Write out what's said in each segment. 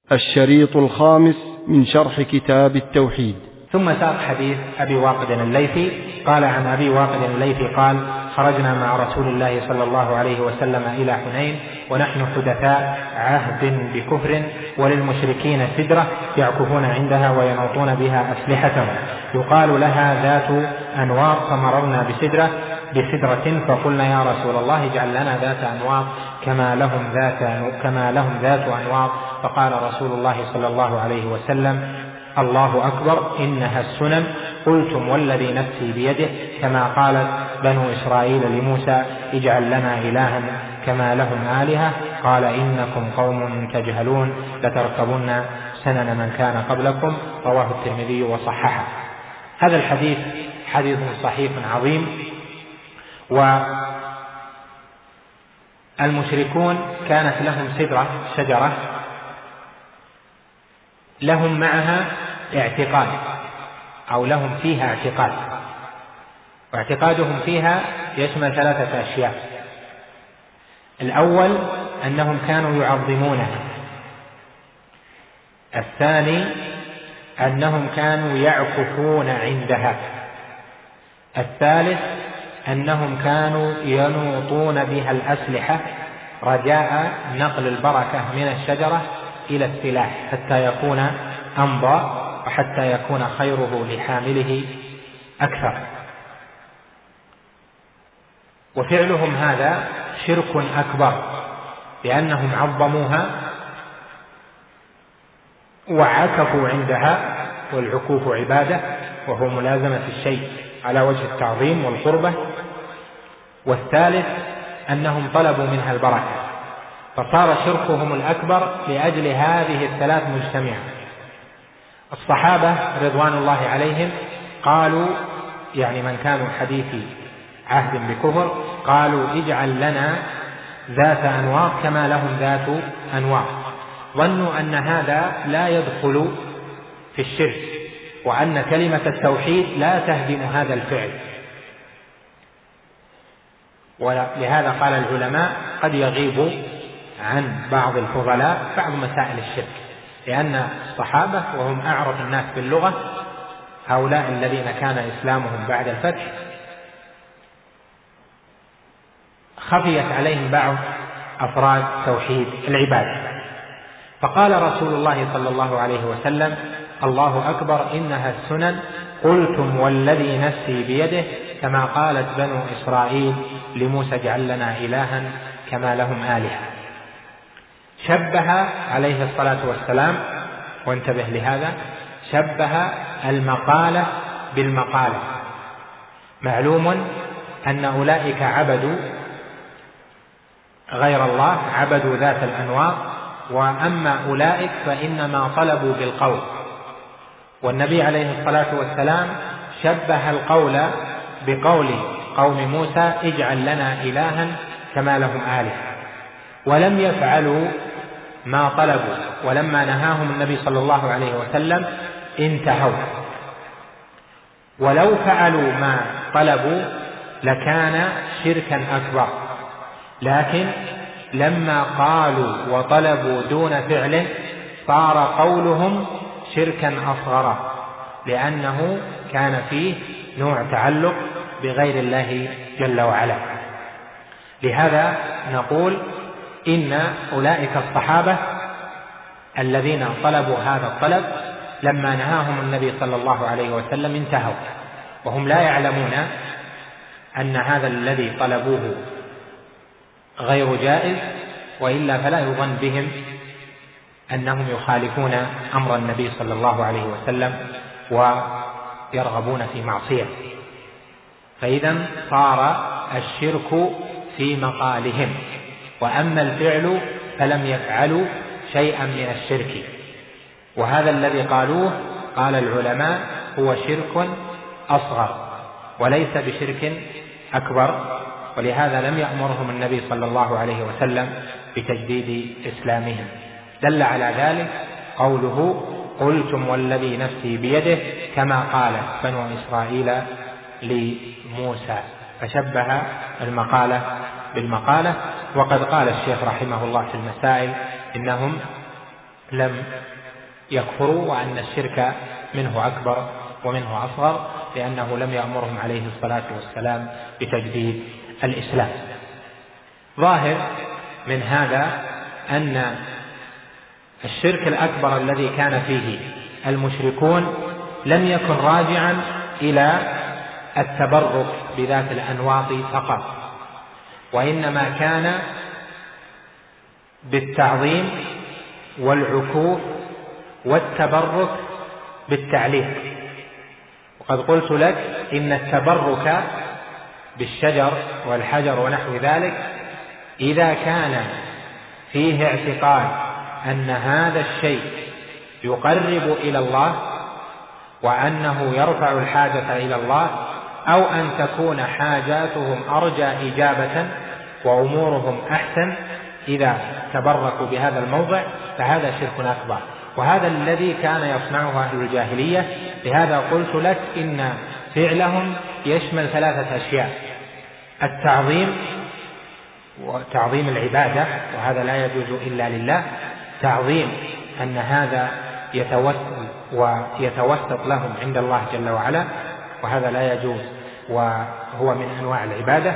الشريط الخامس من شرح كتاب التوحيد. ثم ساق حديث أبي واقد الليثي قال: عن أبي واقد الليثي قال: خرجنا مع رسول الله صلى الله عليه وسلم إلى حنين ونحن حدثاء عهد بكفر، وللمشركين سدرة يعكفون عندها وينوطون بها أسلحتهم يقال لها ذات أنواط، فمررنا بسدرة فقلنا: يا رسول الله اجعل لنا ذات أنواط كما لهم ذات أنواط. فقال رسول الله صلى الله عليه وسلم: الله أكبر، إنها السنن. قلتم والذي نفسي بيده، كما قالت بنو إسرائيل لموسى: اجعل لنا إلها كما لهم آلهة. قال: إنكم قوم تجهلون، لتركبن سنن من كان قبلكم. رواه الترمذي وصححه. هذا الحديث حديث صحيح عظيم. والمشركون كانت لهم شجرة لهم معها اعتقاد، أو لهم فيها اعتقاد، واعتقادهم فيها يشمل 3 أشياء. الأول أنهم كانوا يعظمونها، الثاني أنهم كانوا يعكفون عندها، الثالث أنهم كانوا ينوطون بها الأسلحة رجاء نقل البركة من الشجرة إلى السلاح حتى يكون أمضى وحتى يكون خيره لحامله أكثر. وفعلهم هذا شرك أكبر، لأنهم عظموها وعكفوا عندها، والعكوف عبادة، وهو ملازمة الشيء على وجه التعظيم والقربة. والثالث أنهم طلبوا منها البركة، فصار شركهم الأكبر لأجل هذه ال3 مجتمعة. الصحابة رضوان الله عليهم قالوا، يعني من كانوا حديثي عهد بكفر، قالوا: اجعل لنا ذات أنواط كما لهم ذات أنواط. ظنوا أن هذا لا يدخل في الشرك، وأن كلمة التوحيد لا تهدم هذا الفعل. ولهذا قال العلماء: قد يغيب عن بعض الفضلاء بعض مسائل الشرك، لأن الصحابة وهم أعرف الناس باللغة، هؤلاء الذين كان إسلامهم بعد الفتح، خفيت عليهم بعض أفراد توحيد العبادة. فقال رسول الله صلى الله عليه وسلم: الله أكبر، إنها السنن. قلتم والذي نفسي بيده، كما قالت بنو إسرائيل لموسى: اجعل لنا إلها كما لهم آلهة. شبه عليه الصلاة والسلام، وانتبه لهذا، شبه المقالة بالمقالة. معلوم أن أولئك عبدوا غير الله، عبدوا ذات الأنواط، وأما أولئك فإنما طلبوا بالقول. والنبي عليه الصلاة والسلام شبه القول بقول قوم موسى: اجعل لنا إلها كما لهم آلهة، ولم يفعلوا ما طلبوا. ولما نهاهم النبي صلى الله عليه وسلم انتهوا، ولو فعلوا ما طلبوا لكان شركا أكبر، لكن لما قالوا وطلبوا دون فعل صار قولهم شركا أصغر، لأنه كان فيه نوع تعلق بغير الله جل وعلا. لهذا نقول إن أولئك الصحابة الذين طلبوا هذا الطلب لما نهاهم النبي صلى الله عليه وسلم انتهوا، وهم لا يعلمون أن هذا الذي طلبوه غير جائز، وإلا فلا يظن بهم أنهم يخالفون أمر النبي صلى الله عليه وسلم ويرغبون في معصية. فإذا صار الشرك في مقالهم، وأما الفعل فلم يفعلوا شيئا من الشرك. وهذا الذي قالوه قال العلماء هو شرك أصغر وليس بشرك أكبر، ولهذا لم يأمرهم النبي صلى الله عليه وسلم بتجديد إسلامهم. دل على ذلك قوله: قلتم والذي نفسي بيده، كما قال بنو إسرائيل لموسى، فشبه المقالة بالمقالة. وقد قال الشيخ رحمه الله في المسائل إنهم لم يكفروا، وأن الشرك منه أكبر ومنه أصغر، لأنه لم يأمرهم عليه الصلاة والسلام بتجديد الإسلام. ظاهر من هذا أن الشرك الأكبر الذي كان فيه المشركون لم يكن راجعا إلى التبرك بذات الأنواط فقط، وإنما كان بالتعظيم والعكوف والتبرك بالتعليق. وقد قلت لك إن التبرك بالشجر والحجر ونحو ذلك إذا كان فيه اعتقاد أن هذا الشيء يقرب إلى الله وأنه يرفع الحاجة إلى الله، أو أن تكون حاجاتهم أرجى إجابة وأمورهم أحسن إذا تبركوا بهذا الموضع، فهذا شرك أكبر، وهذا الذي كان يصنعه أهل الجاهلية. لهذا قلت لك إن فعلهم يشمل 3 أشياء: التعظيم وتعظيم العبادة، وهذا لا يجوز إلا لله، تعظيم أن هذا يتوسل ويتوسط لهم عند الله جل وعلا، وهذا لا يجوز وهو من أنواع العبادة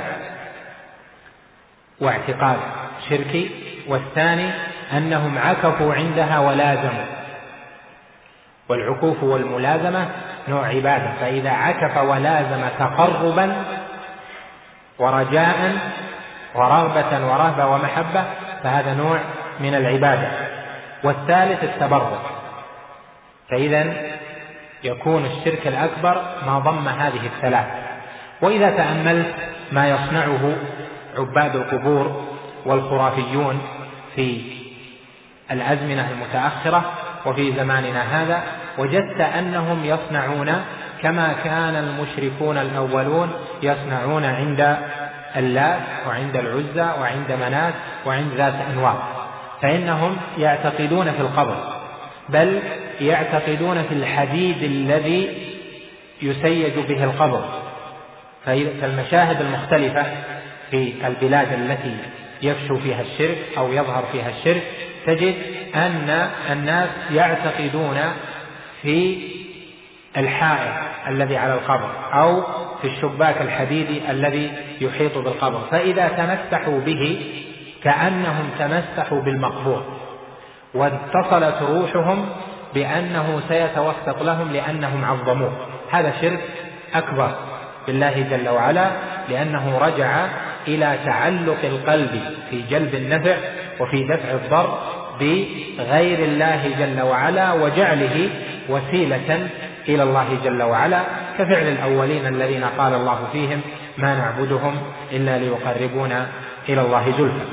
واعتقاد شركي. والثاني أنهم عكفوا عندها ولازموا، والعكوف والملازمة نوع عبادة، فإذا عكف ولازم تقربا ورجاء ورغبة ورهبة ومحبة فهذا نوع من العبادة. والثالث التبرك. فإذا يكون الشرك الأكبر ما ضم هذه الثلاث. وإذا تأملت ما يصنعه عباد القبور والخرافيون في الأزمنة المتأخرة وفي زماننا هذا، وجدت أنهم يصنعون كما كان المشركون الأولون يصنعون عند اللات وعند العزى وعند منات وعند ذات أنواط. فإنهم يعتقدون في القبر، بل يعتقدون في الحديد الذي يسيج به القبر. فالمشاهد المختلفة في البلاد التي يفشو فيها الشرك أو يظهر فيها الشرك تجد أن الناس يعتقدون في الحائط الذي على القبر أو في الشباك الحديدي الذي يحيط بالقبر، فإذا تمسحوا به كأنهم تمسحوا بالمقبور، واتصلت روحهم بأنه سيتوسط لهم لأنهم عظموه. هذا شرك أكبر بالله جل وعلا، لأنه رجع إلى تعلق القلب في جلب النفع وفي دفع الضر بغير الله جل وعلا، وجعله وسيلة إلى الله جل وعلا، كفعل الأولين الذين قال الله فيهم: ما نعبدهم إلا ليقربونا إلى الله زلفى.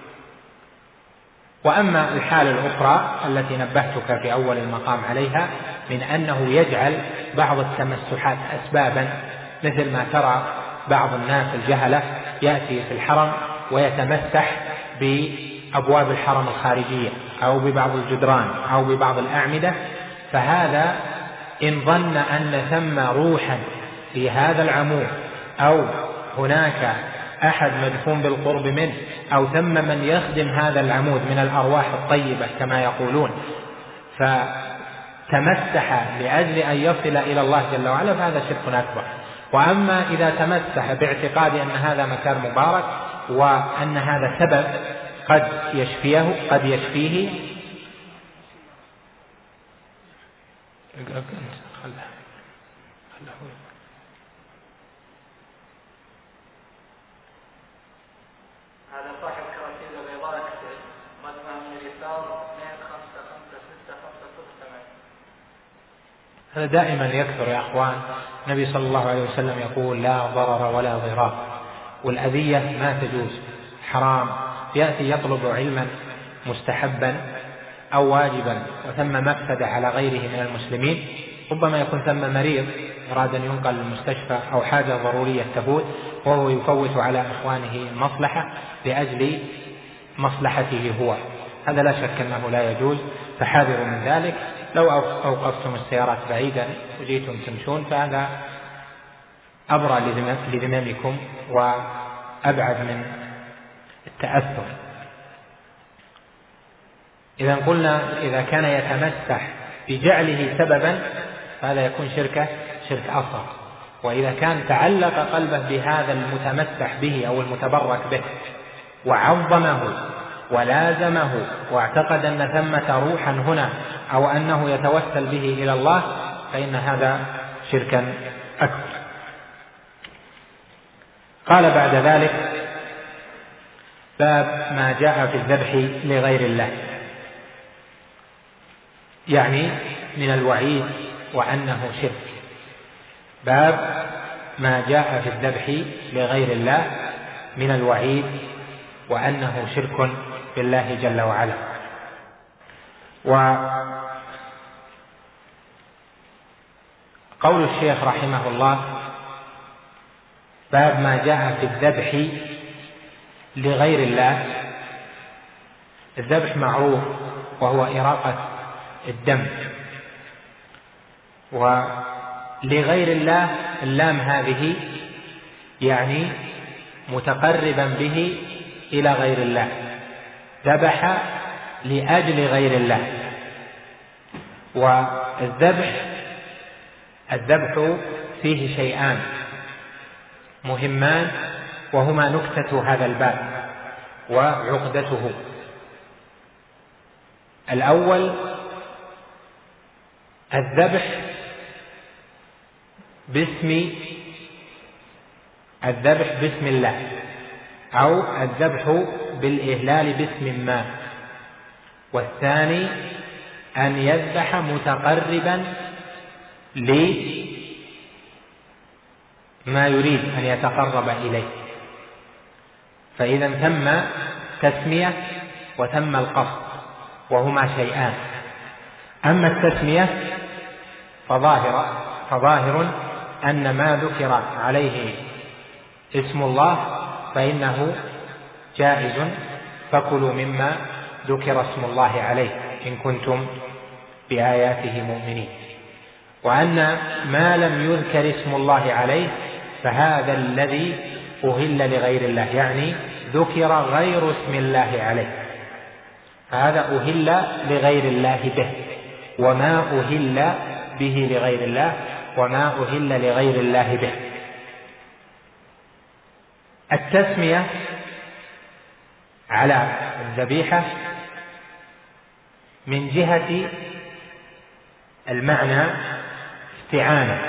وأما الحالة الأخرى التي نبهتك في أول المقام عليها، من أنه يجعل بعض التمسحات أسبابا، مثل ما ترى بعض الناس الجهلة يأتي في الحرم ويتمسح بأبواب الحرم الخارجية أو ببعض الجدران أو ببعض الأعمدة، فهذا إن ظن أن ثم روحا في هذا العمود أو هناك أحد مدفون بالقرب منه أو ثم من يخدم هذا العمود من الأرواح الطيبة كما يقولون، فتمسح لأجل أن يصل إلى الله جل وعلا، فهذا شرك أكبر. وأما إذا تمسح باعتقاد أن هذا مكان مبارك وأن هذا سبب قد يشفيه هذا صاحب كراسي البيضاء مجمع من اليسار 255658. هذا دائما يكثر يا أخوان. النبي صلى الله عليه وسلم يقول: لا ضرر ولا ضرار، والأذية ما تجوز، حرام. يأتي يطلب علما مستحبا أو واجبا وثم مفسدة على غيره من المسلمين، ربما يكون ثم مريض أراد أن ينقل للمستشفى أو حاجة ضرورية تفوت، وهو يفوت على إخوانه المصلحة لأجل مصلحته هو. هذا لا شك أنه لا يجوز، فحاذروا من ذلك. لو أوقفتم السيارات بعيدا وجيتم تمشون فهذا أبرى لذممكم وأبعد من التأثر. إذا قلنا إذا كان يتمسح بجعله سببا فهذا يكون شرك أصغر. وإذا كان تعلق قلبه بهذا المتمسح به أو المتبرك به وعظمه ولازمه واعتقد أن ثمة روحا هنا أو أنه يتوسل به إلى الله فإن هذا شركا أكبر. قال بعد ذلك: باب ما جاء في الذبح لغير الله، يعني من الوعيد وأنه شرك. باب ما جاء في الذبح لغير الله من الوعيد وأنه شرك بالله جل وعلا. وقول الشيخ رحمه الله: باب ما جاء في الذبح لغير الله. الذبح معروف وهو إراقة الدم، ولغير الله اللام هذه يعني متقربا به إلى غير الله، ذبح لأجل غير الله. والذبح فيه شيئان مهمان وهما نكتة هذا الباب وعقدته. الأول الذبح باسم الله، أو الذبح بالإهلال باسم ما. والثاني أن يذبح متقربا لما يريد أن يتقرب إليه، فإذا ثم تسمية وثم القصد وهما شيئان. أما التسمية فظاهر أن ما ذكر عليه اسم الله فإنه جائز، فكلوا مما ذكر اسم الله عليه إن كنتم بآياته مؤمنين. وأن ما لم يذكر اسم الله عليه فهذا الذي أهل لغير الله، يعني ذكر غير اسم الله عليه، فهذا أهل لغير الله به. وما أهل به لغير الله وما أهل لغير الله به. التسمية على الذبيحة من جهة المعنى استعانة،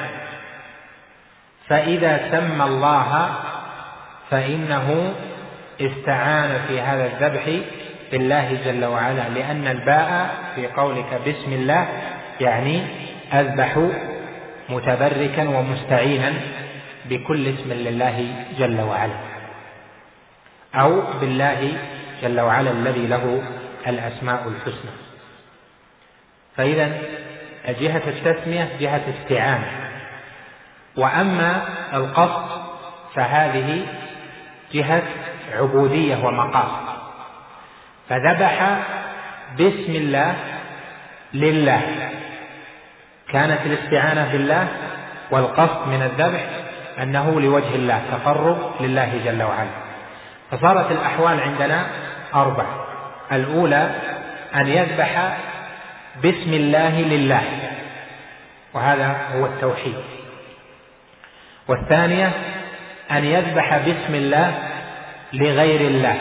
فإذا سمى الله فإنه استعان في هذا الذبح بالله جل وعلا، لأن الباء في قولك بسم الله يعني أذبح متبركا ومستعينا بكل اسم لله جل وعلا، أو بالله جل وعلا الذي له الأسماء الحسنى. فإذا جهة التسمية جهة استعانة. وأما القصد فهذه جهة عبودية ومقاصد، فذبح باسم الله لله، كانت الاستعانة بالله والقصد من الذبح أنه لوجه الله، تقرب لله جل وعلا. فصارت الأحوال عندنا 4. الأولى أن يذبح باسم الله لله، وهذا هو التوحيد. والثانية أن يذبح باسم الله لغير الله،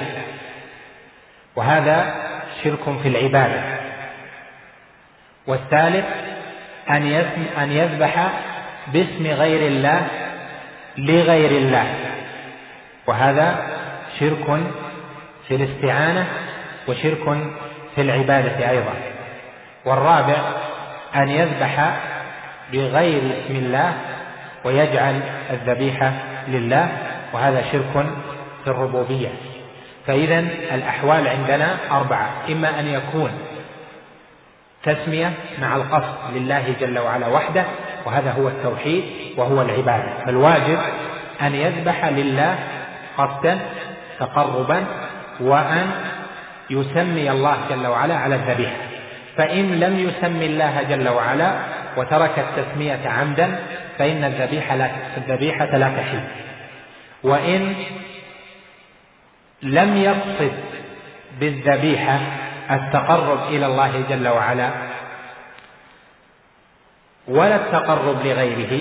وهذا شرك في العبادة. والثالث أن يذبح باسم غير الله لغير الله، وهذا شرك في الاستعانة وشرك في العبادة أيضا. والرابع أن يذبح بغير اسم الله ويجعل الذبيحة لله، وهذا شرك في الربوبية. فإذا الأحوال عندنا 4، إما أن يكون تسمية مع القصد لله جل وعلا وحده، وهذا هو التوحيد وهو العبادة. فالواجب أن يذبح لله قصدا تقربا، وأن يسمي الله جل وعلا على الذبيحة. فإن لم يسمي الله جل وعلا وترك التسمية عمدا فإن الذبيحة لا تحل. وإن لم يقصد بالذبيحة التقرب إلى الله جل وعلا ولا التقرب لغيره،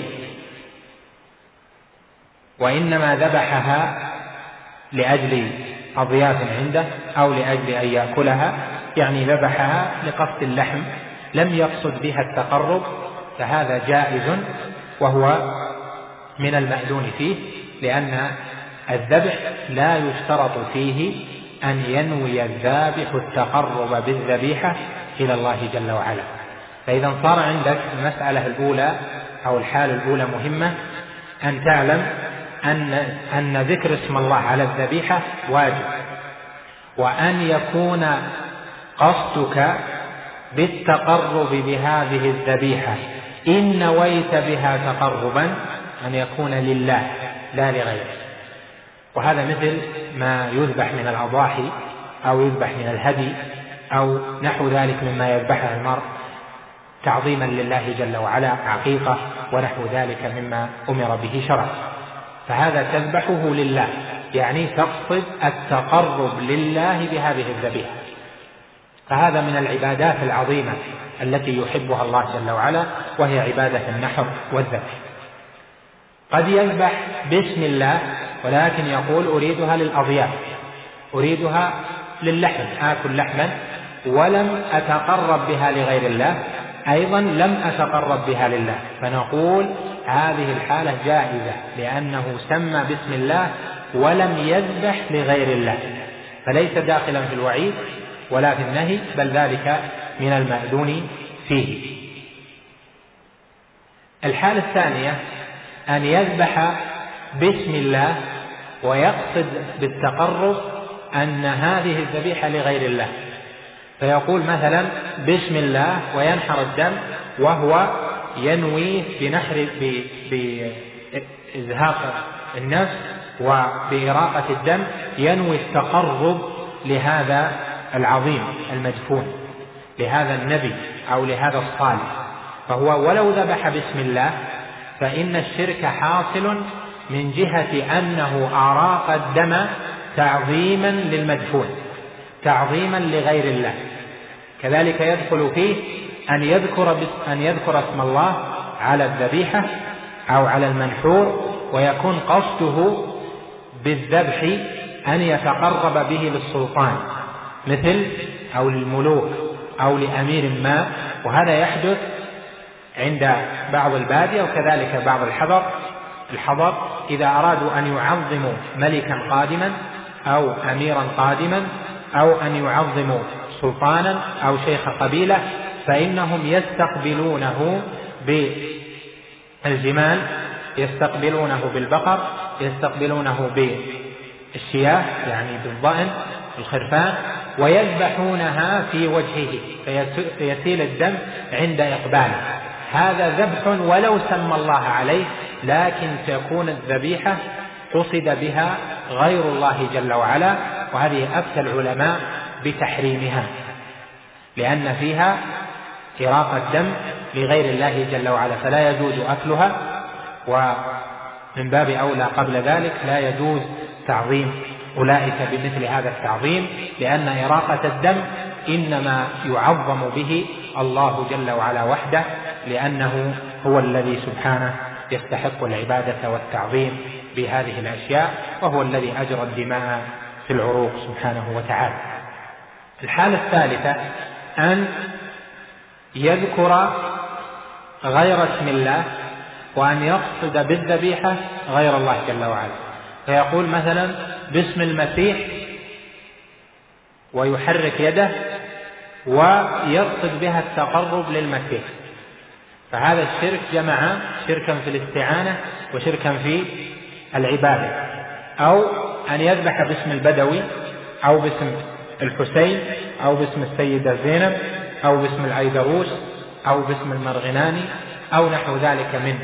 وإنما ذبحها لأجل أضياف عنده أو لأجل أن يأكلها، يعني ذبحها لقصد اللحم لم يقصد بها التقرب، فهذا جائز وهو من المأذون فيه، لأن الذبح لا يشترط فيه أن ينوي الذابح التقرب بالذبيحة إلى الله جل وعلا. فإذا صار عندك المسألة الأولى أو الحالة الأولى مهمة، أن تعلم أن ذكر اسم الله على الذبيحة واجب، وأن يكون قصدك بالتقرب بهذه الذبيحة إن نويت بها تقربا أن يكون لله لا لغيره. وهذا مثل ما يذبح من الأضاحي أو يذبح من الهدي أو نحو ذلك مما يذبحه المرء تعظيما لله جل وعلا، عقيقة ونحو ذلك مما أمر به شرعا، فهذا تذبحه لله، يعني تقصد التقرب لله بهذه الذبيحة، فهذا من العبادات العظيمة التي يحبها الله جل وعلا، وهي عبادة النحر والذبح. قد يذبح باسم الله ولكن يقول أريدها للأضياف، أريدها للحم، آكل لحما ولم أتقرب بها لغير الله، أيضا لم أتقرب بها لله، فنقول هذه الحالة جائزة لأنه سمى باسم الله ولم يذبح لغير الله، فليس داخلا في الوعيد ولا في النهي، بل ذلك من المأذون فيه. الحالة الثانية أن يذبح باسم الله ويقصد بالتقرب أن هذه الذبيحة لغير الله، فيقول مثلا بسم الله وينحر الدم وهو ينوي بإزهاق النفس وبإراقة الدم، ينوي التقرب لهذا العظيم المدفون، لهذا النبي أو لهذا الصالح، فهو ولو ذبح بسم الله فإن الشرك حاصل من جهة أنه أراق الدم تعظيما للمدفون، تعظيما لغير الله. كذلك يدخل فيه أن يذكر اسم الله على الذبيحة أو على المنحور، ويكون قصده بالذبح أن يتقرب به للسلطان مثل أو للملوك أو لأمير ما، وهذا يحدث عند بعض البادية وكذلك بعض الحضر إذا أرادوا أن يعظموا ملكا قادما أو أميرا قادما أو أن يعظموا سلطانا أو شيخ قبيلة، فإنهم يستقبلونه بالجمال، يستقبلونه بالبقر، يستقبلونه بالشياه يعني بالضأن الخرفان، ويذبحونها في وجهه فيسيل الدم عند إقباله. هذا ذبح ولو سمى الله عليه، لكن تكون الذبيحة قصد بها غير الله جل وعلا، وهذه أفتى العلماء بتحريمها لأن فيها إراقة الدم لغير الله جل وعلا، فلا يجوز أكلها، ومن باب أولى قبل ذلك لا يجوز تعظيم أولئك بمثل هذا التعظيم، لأن إراقة الدم إنما يعظم به الله جل وعلا وحده، لأنه هو الذي سبحانه يستحق العبادة والتعظيم بهذه الأشياء، وهو الذي أجرى الدماء في العروق سبحانه وتعالى. الحالة الثالثة أن يذكر غير اسم الله وأن يقصد بالذبيحة غير الله جل وعلا، فيقول مثلا باسم المسيح ويحرك يده ويقصد بها التقرب للمسيح، فهذا الشرك جمع شركا في الاستعانة وشركا في العبادة. أو أن يذبح باسم البدوي أو باسم الحسين أو باسم السيدة زينب أو باسم العيدروس أو باسم المرغناني أو نحو ذلك من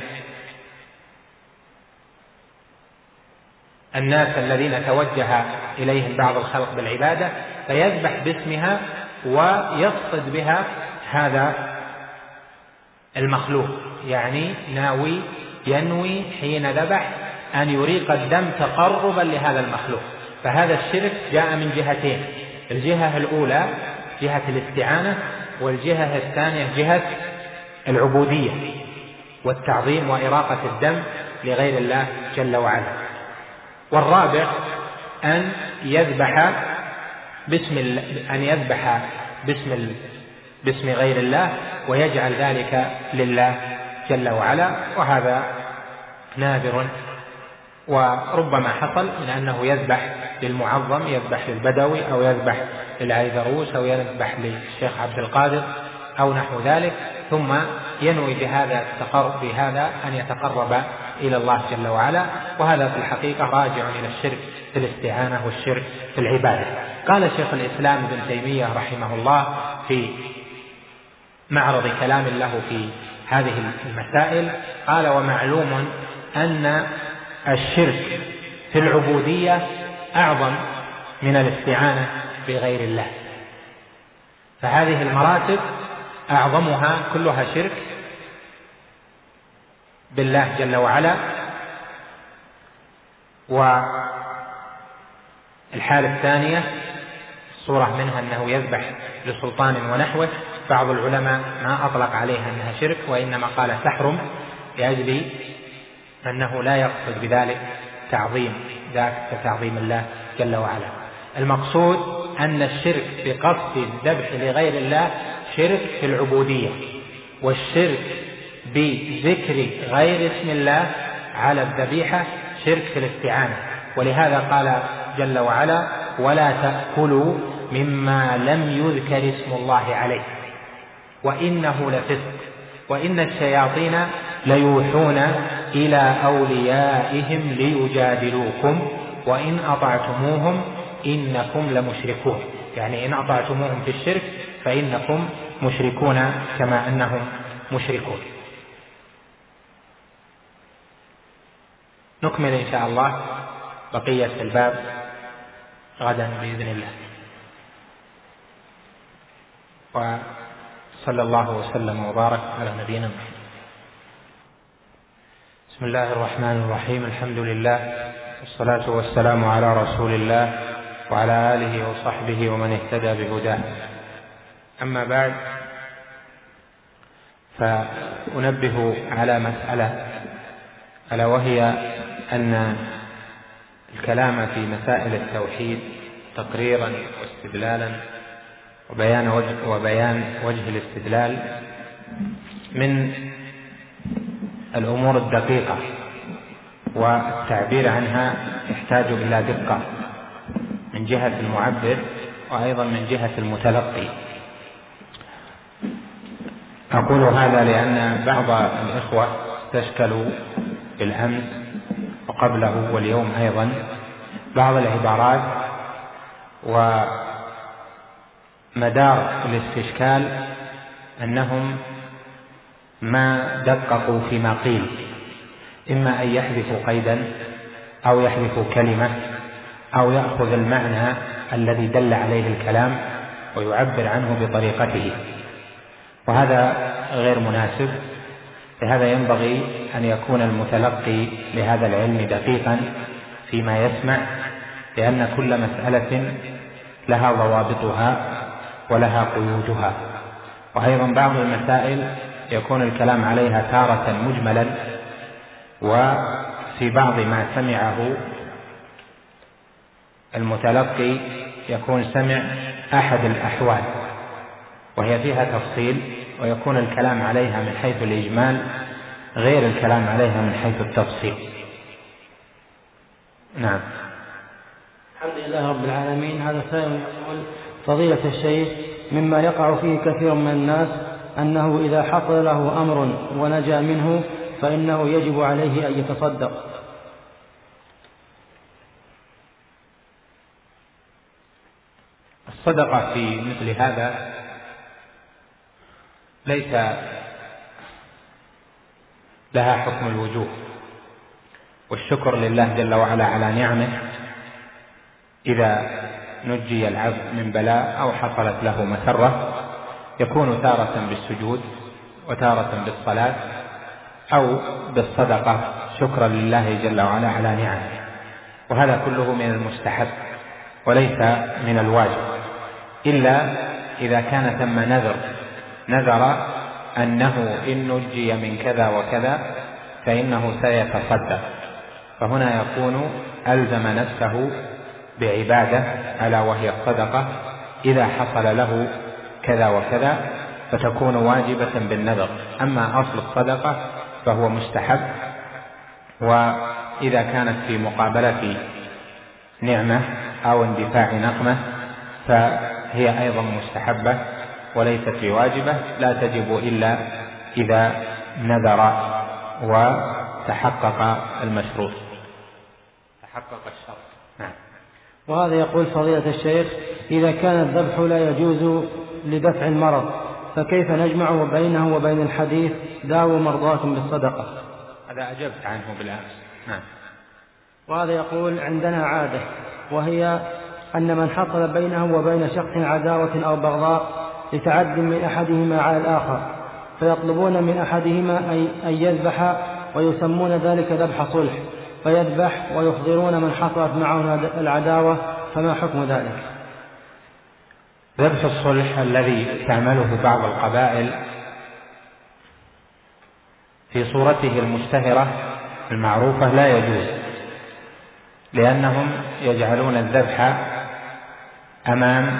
الناس الذين توجه إليهم بعض الخلق بالعبادة، فيذبح باسمها ويقصد بها هذا المخلوق، يعني ينوي حين ذبح أن يريق الدم تقربا لهذا المخلوق. فهذا الشرك جاء من جهتين: الجهة الأولى جهة الاستعانة، والجهة الثانية جهة العبودية والتعظيم وإراقة الدم لغير الله جل وعلا. والرابع أن يذبح باسم غير الله ويجعل ذلك لله جل وعلا، وهذا نادر، وربما حصل من أنه يذبح للمعظم، يذبح للبدوي أو يذبح للعيدروس أو يذبح للشيخ عبد القادر أو نحو ذلك، ثم ينوي بهذا أن يتقرب إلى الله جل وعلا، وهذا في الحقيقة راجع إلى الشرك في الاستعانة والشرك في العبادة. قال شيخ الإسلام ابن تيمية رحمه الله في معرض كلام له في هذه المسائل، قال: ومعلوم أن الشرك في العبودية أعظم من الاستعانة بغير الله، فهذه المراتب أعظمها كلها شرك بالله جل وعلا. والحالة الثانية الصورة منها أنه يذبح لسلطان ونحوه، بعض العلماء ما أطلق عليها أنها شرك، وإنما قال تحرم لأجل أنه لا يقصد بذلك تعظيم ذاك كتعظيم الله جل وعلا. المقصود أن الشرك بقصد الذبح لغير الله شرك في العبودية، والشرك بذكر غير اسم الله على الذبيحة شرك في الاستعانة. ولهذا قال جل وعلا: ولا تأكلوا مما لم يذكر اسم الله عليه وإنه لفسق وإن الشياطين ليوحون إلى أوليائهم ليجادلوكم وإن أطعتموهم إنكم لمشركون، يعني إن أطعتموهم في الشرك فإنكم مشركون كما أنهم مشركون. نكمل إن شاء الله بقية الباب غدا بإذن الله. وصلى الله وسلم وبارك على نبينا محمد. بسم الله الرحمن الرحيم. الحمد لله والصلاة والسلام على رسول الله وعلى آله وصحبه ومن اهتدى بهداه. أما بعد، فأنبه على مسألة، ألا وهي أن الكلام في مسائل التوحيد تقريرا واستدلالا وبيان وجه الاستدلال من الأمور الدقيقة، والتعبير عنها يحتاج إلى دقة من جهة المعبر وأيضا من جهة المتلقي. أقول هذا لأن بعض الإخوة استشكلوا بالأمس وقبله واليوم أيضا بعض العبارات، ومدار الاستشكال أنهم ما دققوا فيما قيل، إما أن يحذفوا قيدا أو يحذفوا كلمة أو يأخذ المعنى الذي دل عليه الكلام ويعبر عنه بطريقته، وهذا غير مناسب. لهذا ينبغي أن يكون المتلقي لهذا العلم دقيقا فيما يسمع، لأن كل مسألة لها ضوابطها ولها قيودها. وأيضا بعض المسائل يكون الكلام عليها تارة مجملا، وفي بعض ما سمعه المتلقي يكون سمع أحد الأحوال وهي فيها تفصيل، ويكون الكلام عليها من حيث الإجمال غير الكلام عليها من حيث التفصيل. نعم. الحمد لله رب العالمين. هذا سائل يقول: فضيلة الشيخ، مما يقع فيه كثير من الناس أنه إذا حصل له أمر ونجا منه فإنه يجب عليه أن يتصدق. الصدقة في مثل هذا ليس لها حكم الوجوب، والشكر لله جل وعلا على نعمه إذا نجي العبد من بلاء أو حصلت له مسرة يكون تارة بالسجود وتارة بالصلاة أو بالصدقة شكرا لله جل وعلا على نعمه، وهذا كله من المستحب وليس من الواجب. إلا إذا كان ثم نذر أنه إن نجي من كذا وكذا فإنه سيتصدق، فهنا يكون ألزم نفسه بعبادة ألا وهي الصدقة إذا حصل له كذا وكذا، فتكون واجبة بالنذر. أما أصل الصدقة فهو مستحب، وإذا كانت في مقابلة نعمة أو اندفاع نقمة فهي أيضا مستحبة وليست بواجبة، لا تجب إلا إذا نذر وتحقق المشروط، تحقق الشرط. نعم. وهذا يقول فضيلة الشيخ: إذا كان الذبح لا يجوز لدفع المرض فكيف نجمع بينه وبين الحديث داووا مرضاكم بالصدقة؟ هذا أجبت عنه بالأمس. نعم. وهذا يقول: عندنا عادة، وهي أن من حصل بينه وبين شخص عداوة أو بغضاء لتعد من أحدهما على الآخر فيطلبون من أحدهما أن يذبح ويسمون ذلك ذبح صلح، فيذبح ويحضرون من حصلت معه العداوة، فما حكم ذلك؟ ذبح الصلح الذي تعمله بعض القبائل في صورته المشتهرة المعروفة لا يجوز، لأنهم يجعلون الذبح أمام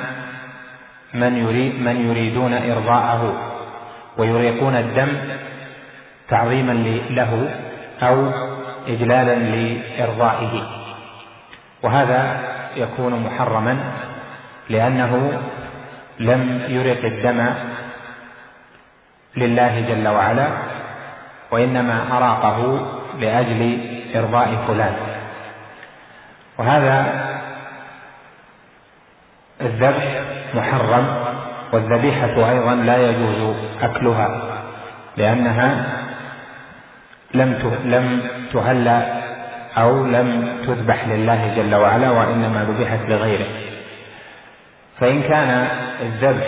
من يريدون إرضاءه، ويريقون الدم تعظيما له أو إجلالا لإرضائه، وهذا يكون محرما لأنه لم يرق الدم لله جل وعلا، وإنما أراقه لأجل إرضاء فلان. وهذا الذبح محرم، والذبيحة أيضا لا يجوز أكلها لأنها لم تهلى أو لم تذبح لله جل وعلا، وإنما ذبحت لغيره. فإن كان الذبح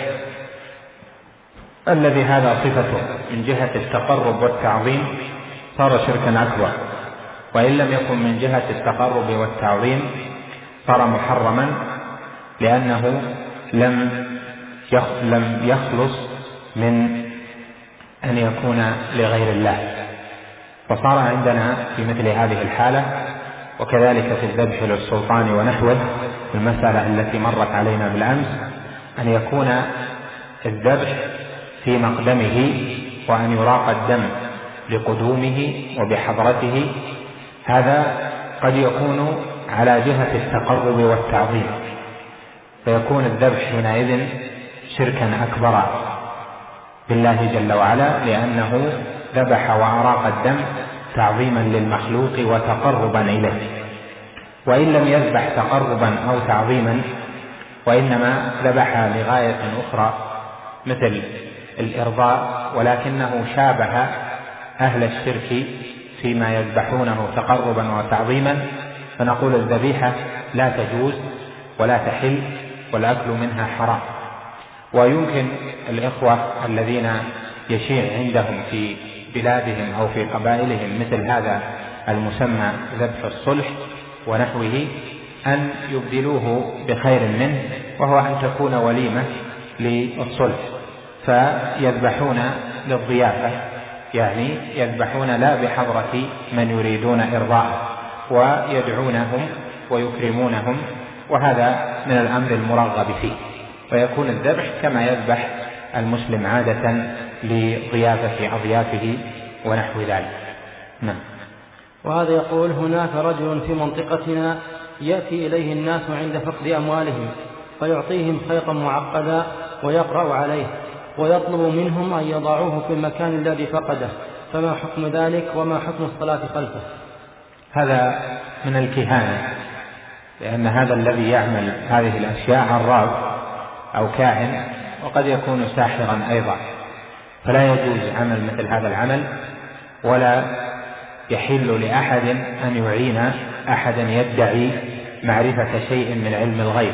الذي هذا صفته من جهة التقرب والتعظيم صار شركا أكبر، وإن لم يكن من جهة التقرب والتعظيم صار محرما، لأنه لم يخلص من أن يكون لغير الله. فصار عندنا في مثل هذه الحالة، وكذلك في الذبح للسلطان ونحوه المسألة التي مرت علينا بالأمس، أن يكون الذبح في مقدمه وأن يراق الدم لقدومه وبحضرته، هذا قد يكون على جهة التقرب والتعظيم، فيكون الذبح حينئذ شركا أكبر بالله جل وعلا، لأنه ذبح وأراق الدم تعظيما للمخلوق وتقربا إليه. وإن لم يذبح تقربا أو تعظيما وإنما ذبح لغاية أخرى مثل الإرضاء، ولكنه شابه أهل الشرك فيما يذبحونه تقربا وتعظيما، فنقول الذبيحة لا تجوز ولا تحل والأكل منها حرام. ويمكن الإخوة الذين يشيع عندهم في بلادهم أو في قبائلهم مثل هذا المسمى ذبح الصلح ونحوه أن يبدلوه بخير منه، وهو أن تكون وليمة للصلح، فيذبحون للضيافة، يعني يذبحون لا بحضرة من يريدون إرضاءه، ويدعونهم ويكرمونهم، وهذا من الأمر المرغب فيه، فيكون الذبح كما يذبح المسلم عادة لضيافة أضيافه ونحو ذلك. نعم. وهذا يقول: هناك رجل في منطقتنا يأتي إليه الناس عند فقد أموالهم فيعطيهم خيطا معقدا ويقرأ عليه ويطلب منهم أن يضعوه في المكان الذي فقده، فما حكم ذلك وما حكم الصلاة خلفه؟ هذا من الكهانة، لأن هذا الذي يعمل هذه الأشياء عراف أو كاهن، وقد يكون ساحرا أيضا، فلا يجوز عمل مثل هذا العمل، ولا يحل لأحد أن يعين أحدا يدعي معرفة شيء من علم الغيب.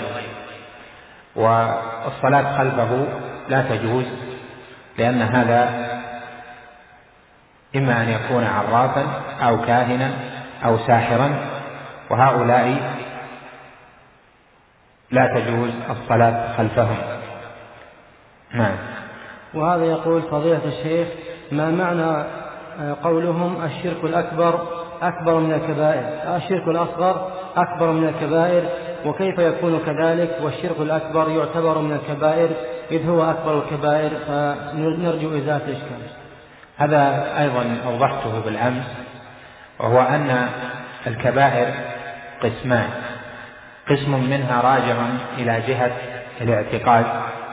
والصلاة خلفه لا تجوز، لأن هذا إما أن يكون عرافا أو كاهنا أو ساحرا، وهؤلاء لا تجوز الصلاة خلفهم. نعم. وهذا يقول فضيلة الشيخ: ما معنى قولهم الشرك الأكبر أكبر من الكبائر، الشرك الأصغر أكبر من الكبائر، وكيف يكون كذلك والشرك الأكبر يعتبر من الكبائر إذ هو أكبر الكبائر؟ فنرجو إزالة الإشكال. هذا أيضا أوضحته بالأمس، وهو أن الكبائر قسمان: قسم منها راجع إلى جهة الاعتقاد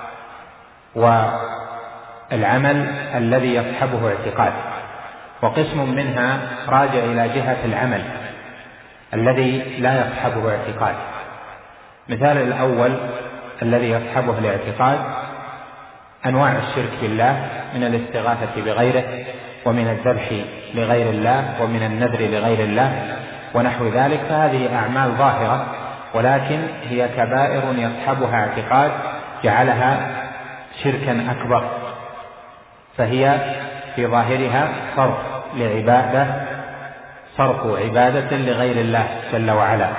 والعمل الذي يصحبه اعتقاد، وقسم منها راجع إلى جهة العمل الذي لا يصحبه اعتقاد. مثال الأول الذي يصحبه الاعتقاد أنواع الشرك بالله من الاستغاثة بغيره، ومن الذبح لغير الله، ومن النذر لغير الله ونحو ذلك، فهذه أعمال ظاهرة ولكن هي كبائر يصحبها اعتقاد جعلها شركا أكبر، فهي في ظاهرها صرف عبادة لغير الله جل وعلا،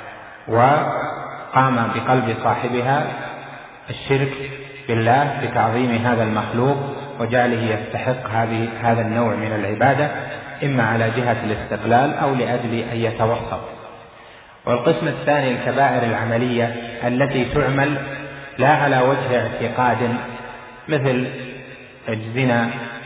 وقام بقلب صاحبها الشرك بالله بتعظيم هذا المخلوق وجعله يستحق هذا النوع من العبادة، إما على جهة الاستقلال أو لأجل أن يتوسط. والقسم الثاني الكبائر العملية التي تعمل لا على وجه اعتقاد، مثل الزنا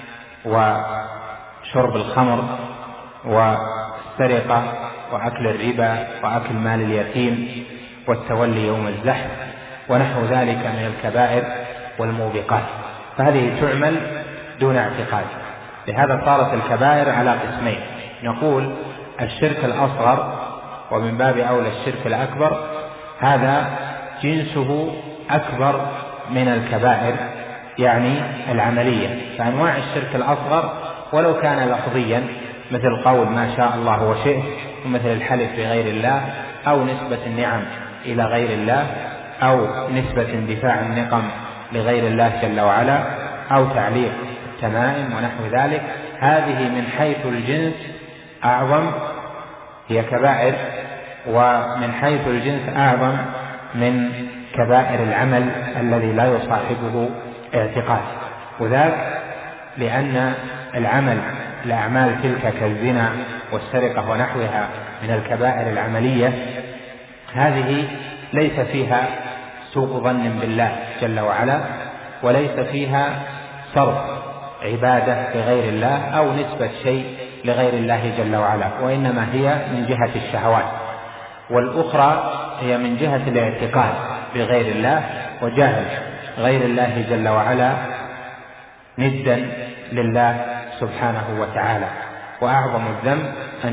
وشرب الخمر والسرقة وأكل الربا وأكل مال اليتيم والتولي يوم الزحف ونحو ذلك من الكبائر والموبقات، فهذه تعمل دون اعتقاد. لهذا صارت الكبائر على قسمين: نقول الشرك الأصغر، ومن باب أولى الشرك الأكبر، هذا جنسه أكبر من الكبائر يعني العملية. فأنواع الشرك الأصغر ولو كان لفظيا مثل قول ما شاء الله وشئت، ومثل الحلف بغير الله، أو نسبة النعم إلى غير الله، أو نسبة اندفاع النقم لغير الله جل وعلا، أو تعليق التمائم ونحو ذلك، هذه من حيث الجنس أعظم، هي كبائر، ومن حيث الجنس أعظم من كبائر العمل الذي لا يصاحبه اعتقاد. وذلك لأن الأعمال تلك كالزنا والسرقة ونحوها من الكبائر العملية، هذه ليس فيها سوء ظن بالله جل وعلا، وليس فيها صرف عبادة لغير الله أو نسبة شيء لغير الله جل وعلا، وإنما هي من جهة الشهوات. والأخرى هي من جهة الاعتقاد بغير الله وجعل غير الله جل وعلا ندا لله سبحانه وتعالى. وأعظم الذنب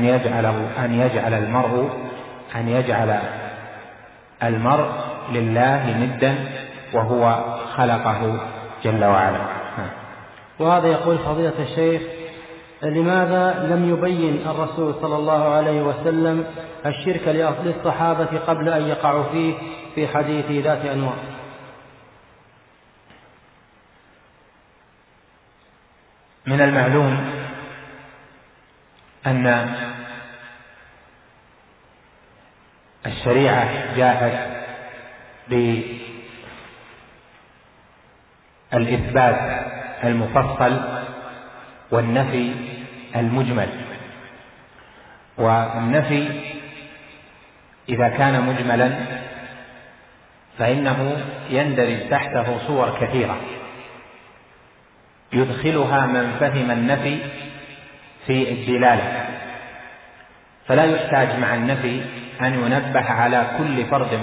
أن يجعل المرء لله ندا وهو خلقه جل وعلا. وهذا يقول فضيلة الشيخ: لماذا لم يبين الرسول صلى الله عليه وسلم الشرك للصحابة قبل أن يقعوا فيه في حديث ذات أنواع؟ من المعلوم أن الشريعة جاءت بالإثبات المفصل والنفي المجمل. والنفي إذا كان مجملا فإنه يندرج تحته صور كثيرة يدخلها من فهم النفي في الدلالة، فلا يحتاج مع النفي أن ينبه على كل فرد.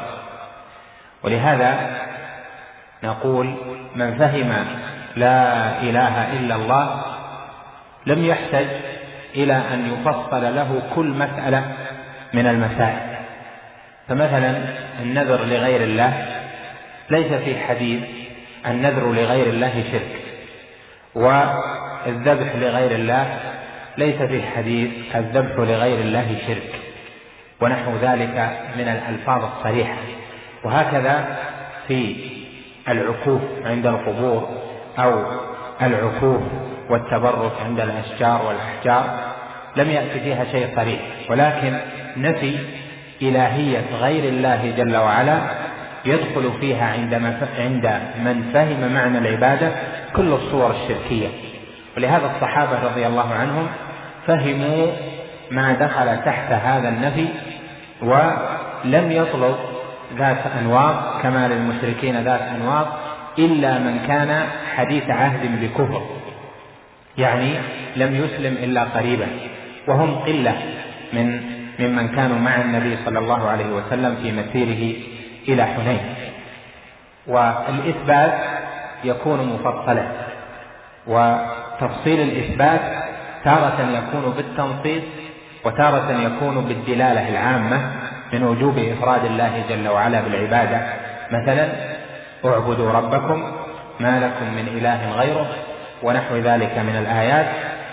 ولهذا نقول من فهم لا إله إلا الله لم يحتاج إلى أن يفصل له كل مسألة من المسائل. فمثلا النذر لغير الله ليس في حديث النذر لغير الله شرك، والذبح لغير الله ليس في حديث الذبح لغير الله شرك، ونحو ذلك من الألفاظ الصريحة. وهكذا في العكوف عند القبور أو العكوف والتبرك عند الأشجار والأحجار لم يأتي فيها شيء صريح، ولكن نفي إلهية غير الله جل وعلا يدخل فيها عند من فهم معنى العبادة كل الصور الشركية. ولهذا الصحابة رضي الله عنهم فهموا ما دخل تحت هذا النفي، ولم يطلب ذات أنواط كما للمشركين ذات أنواط إلا من كان حديث عهد بكفر، يعني لم يسلم إلا قريبا، وهم قلة ممن كانوا مع النبي صلى الله عليه وسلم في مسيره إلى حنين. والإثبات يكون مفصلا، وتفصيل الإثبات تارة يكون بالتنصيص وتارة يكون بالدلالة العامة من وجوب إفراد الله جل وعلا بالعبادة، مثلا اعبدوا ربكم ما لكم من إله غيره ونحو ذلك من الآيات.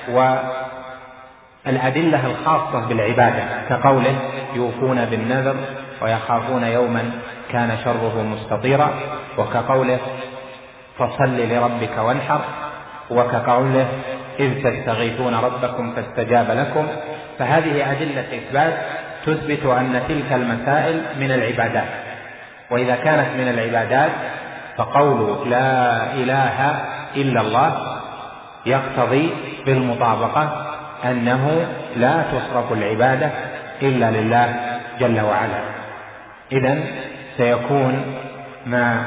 والأدلة الخاصة بالعبادة كقوله يوفون بالنذر ويخافون يوما كان شره مستطيرا، وكقوله فصل لربك وانحر، وكقوله إذ تستغيثون ربكم فاستجاب لكم. فهذه أدلة إثبات تثبت أن تلك المسائل من العبادات، وإذا كانت من العبادات فقول لا إله إلا الله يقتضي بالمطابقة أنه لا تصرف العبادة إلا لله جل وعلا. إذن سيكون ما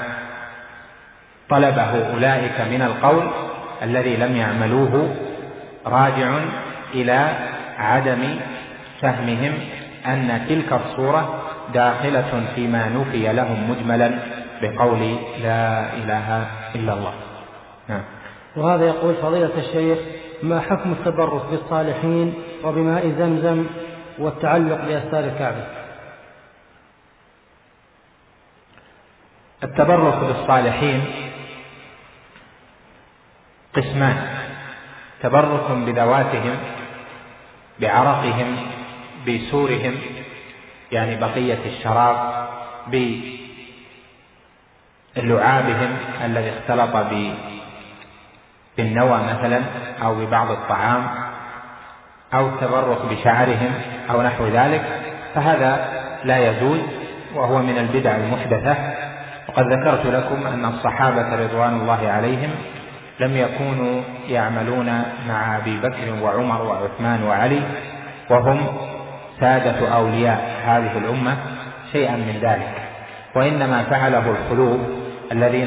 طلبه أولئك من القول الذي لم يعملوه راجع إلى عدم فهمهم أن تلك الصورة داخلة فيما نفي لهم مجملا بقول لا إله إلا الله. وهذا يقول فضيلة الشيخ: ما حكم التبرك بالصالحين وبماء زمزم والتعلق بأستار الكعبة؟ التبرك بالصالحين قسمان: تبرك بذواتهم بعرقهم بسورهم، يعني بقية الشراب، بلعابهم الذي اختلط بالنوى مثلا أو ببعض الطعام، أو التبرك بشعرهم أو نحو ذلك، فهذا لا يجوز وهو من البدع المحدثة. وقد ذكرت لكم أن الصحابة رضوان الله عليهم لم يكونوا يعملون مع أبي بكر وعمر وعثمان وعلي وهم سادة أولياء هذه الأمة شيئا من ذلك، وإنما فعله القلوب الذين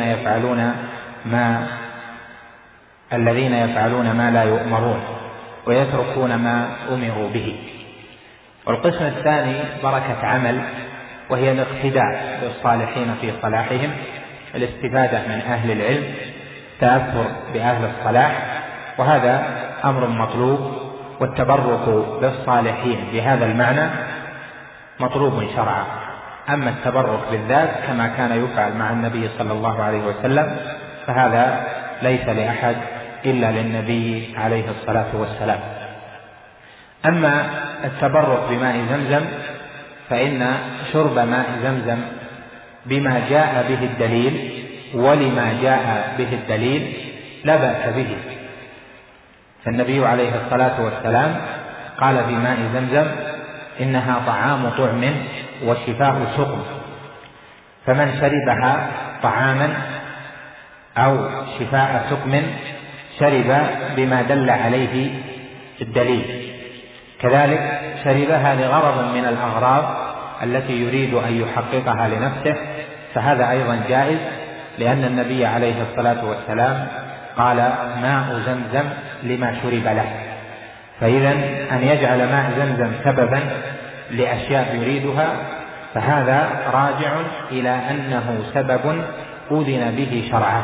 يفعلون ما لا يؤمرون ويتركون ما أمروا به. والقسم الثاني بركة عمل، وهي الاقتداء بالصالحين في صلاحهم، الاستفادة من أهل العلم، تأثر بأهل الصلاح، وهذا أمر مطلوب. والتبرك بالصالحين بهذا المعنى مطلوب شرعا. أما التبرك بالذات كما كان يفعل مع النبي صلى الله عليه وسلم فهذا ليس لأحد إلا للنبي عليه الصلاة والسلام. أما التبرك بماء زمزم فإن شرب ماء زمزم بما جاء به الدليل ولما جاء به الدليل لا بأس به. فالنبي عليه الصلاة والسلام قال في ماء زمزم إنها طعام طعم وشفاء سقم، فمن شربها طعاما أو شفاء سقم شرب بما دل عليه الدليل. كذلك شربها لغرض من الأغراض التي يريد أن يحققها لنفسه، فهذا أيضا جائز، لأن النبي عليه الصلاة والسلام قال ماء زمزم لما شرب له. فإذا أن يجعل ماء زمزم سببا لأشياء يريدها فهذا راجع إلى أنه سبب أذن به شرعا.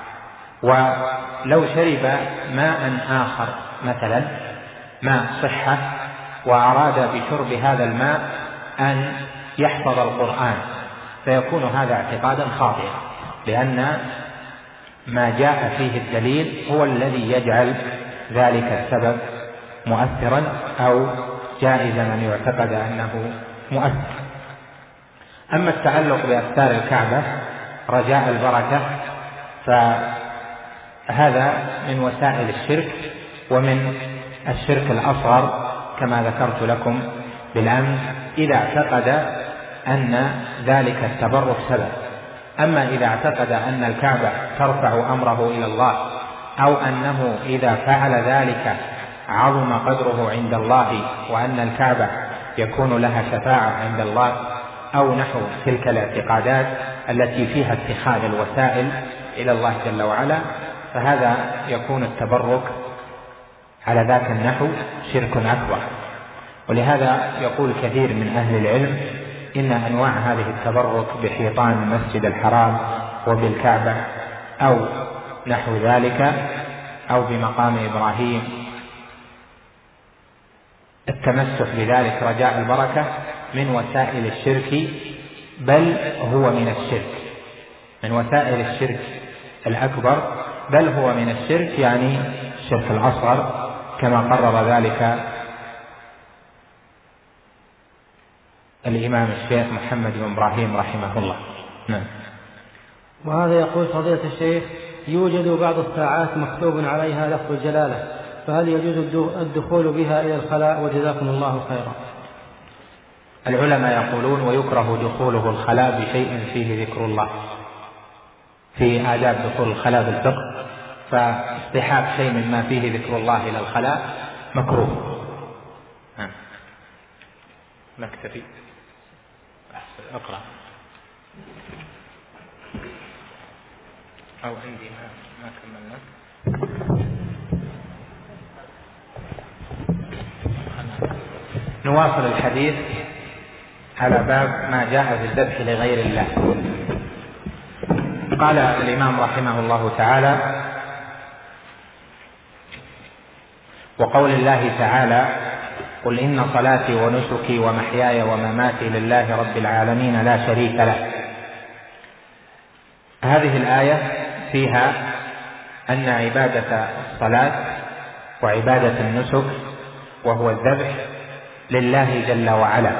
ولو شرب ماء آخر مثلا ماء صحة وأراد بشرب هذا الماء أن يحفظ القرآن فيكون هذا اعتقادا خاطئا، لأن ما جاء فيه الدليل هو الذي يجعل ذلك السبب مؤثرا أو جائزا أن يعتقد أنه مؤثر. أما التعلق بأستار الكعبة رجاء البركة فهذا من وسائل الشرك ومن الشرك الأصغر كما ذكرت لكم بالأمس، إذا اعتقد أن ذلك التبرك سبب. أما إذا اعتقد أن الكعبة ترفع أمره إلى الله، أو أنه إذا فعل ذلك عظم قدره عند الله، وأن الكعبة يكون لها شفاعة عند الله، أو نحو تلك الاعتقادات التي فيها اتخاذ الوسائل إلى الله جل وعلا، فهذا يكون التبرك على ذاك النحو شرك أكبر. ولهذا يقول كثير من أهل العلم إن أنواع هذه التبرك بحيطان المسجد الحرام وبالكعبة أو نحو ذلك أو بمقام إبراهيم، التمسك بذلك رجاء البركة من وسائل الشرك، بل هو من الشرك، من وسائل الشرك الأكبر، بل هو من الشرك يعني الشرك الأصغر، كما قرر ذلك الإمام الشيخ محمد بن إبراهيم رحمه الله. نعم. وهذا يقول فضيلة الشيخ: يوجد بعض الساعات مكتوب عليها لفظ الجلالة، فهل يجوز الدخول بها إلى الخلاء؟ وجزاكم الله خيرا. العلماء يقولون ويكره دخوله الخلاء بشيء فيه ذكر الله، في آداب دخول الخلاء بالفقه، فاصطحاب شيء مما فيه ذكر الله إلى الخلاء مكروه. نكتفي. اقرأ. أو عندي ما كملنا. نواصل الحديث على باب ما جاء في الذبح لغير الله. قال الإمام رحمه الله تعالى: وقول الله تعالى: قل إن صلاتي ونسكي ومحياي ومماتي لله رب العالمين لا شريك له. هذه الآية فيها أن عبادة الصلاة وعبادة النسك وهو الذبح لله جل وعلا.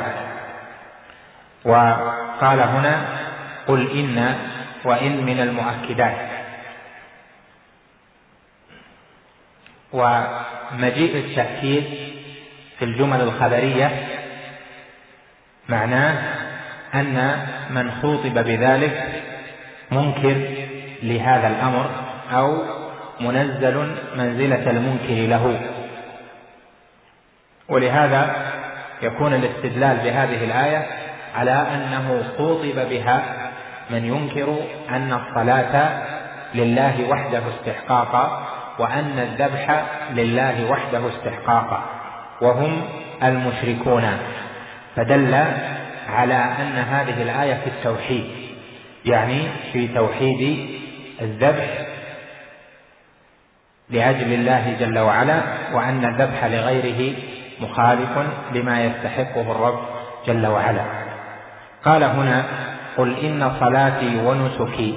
وقال هنا: قل إن، وإن من المؤكدات. ومجيء التأكيد في الجمل الخبرية معناه أن من خوطب بذلك منكر لهذا الأمر أو منزل منزلة المنكر له، ولهذا يكون الاستدلال بهذه الآية على أنه خوطب بها من ينكر أن الصلاة لله وحده استحقاقا، وأن الذبح لله وحده استحقاقا، وهم المشركون. فدل على أن هذه الآية في التوحيد، يعني في توحيد الذبح لأجل الله جل وعلا، وأن الذبح لغيره مخالف لما يستحقه الرب جل وعلا. قال هنا: قل إن صلاتي ونسكي.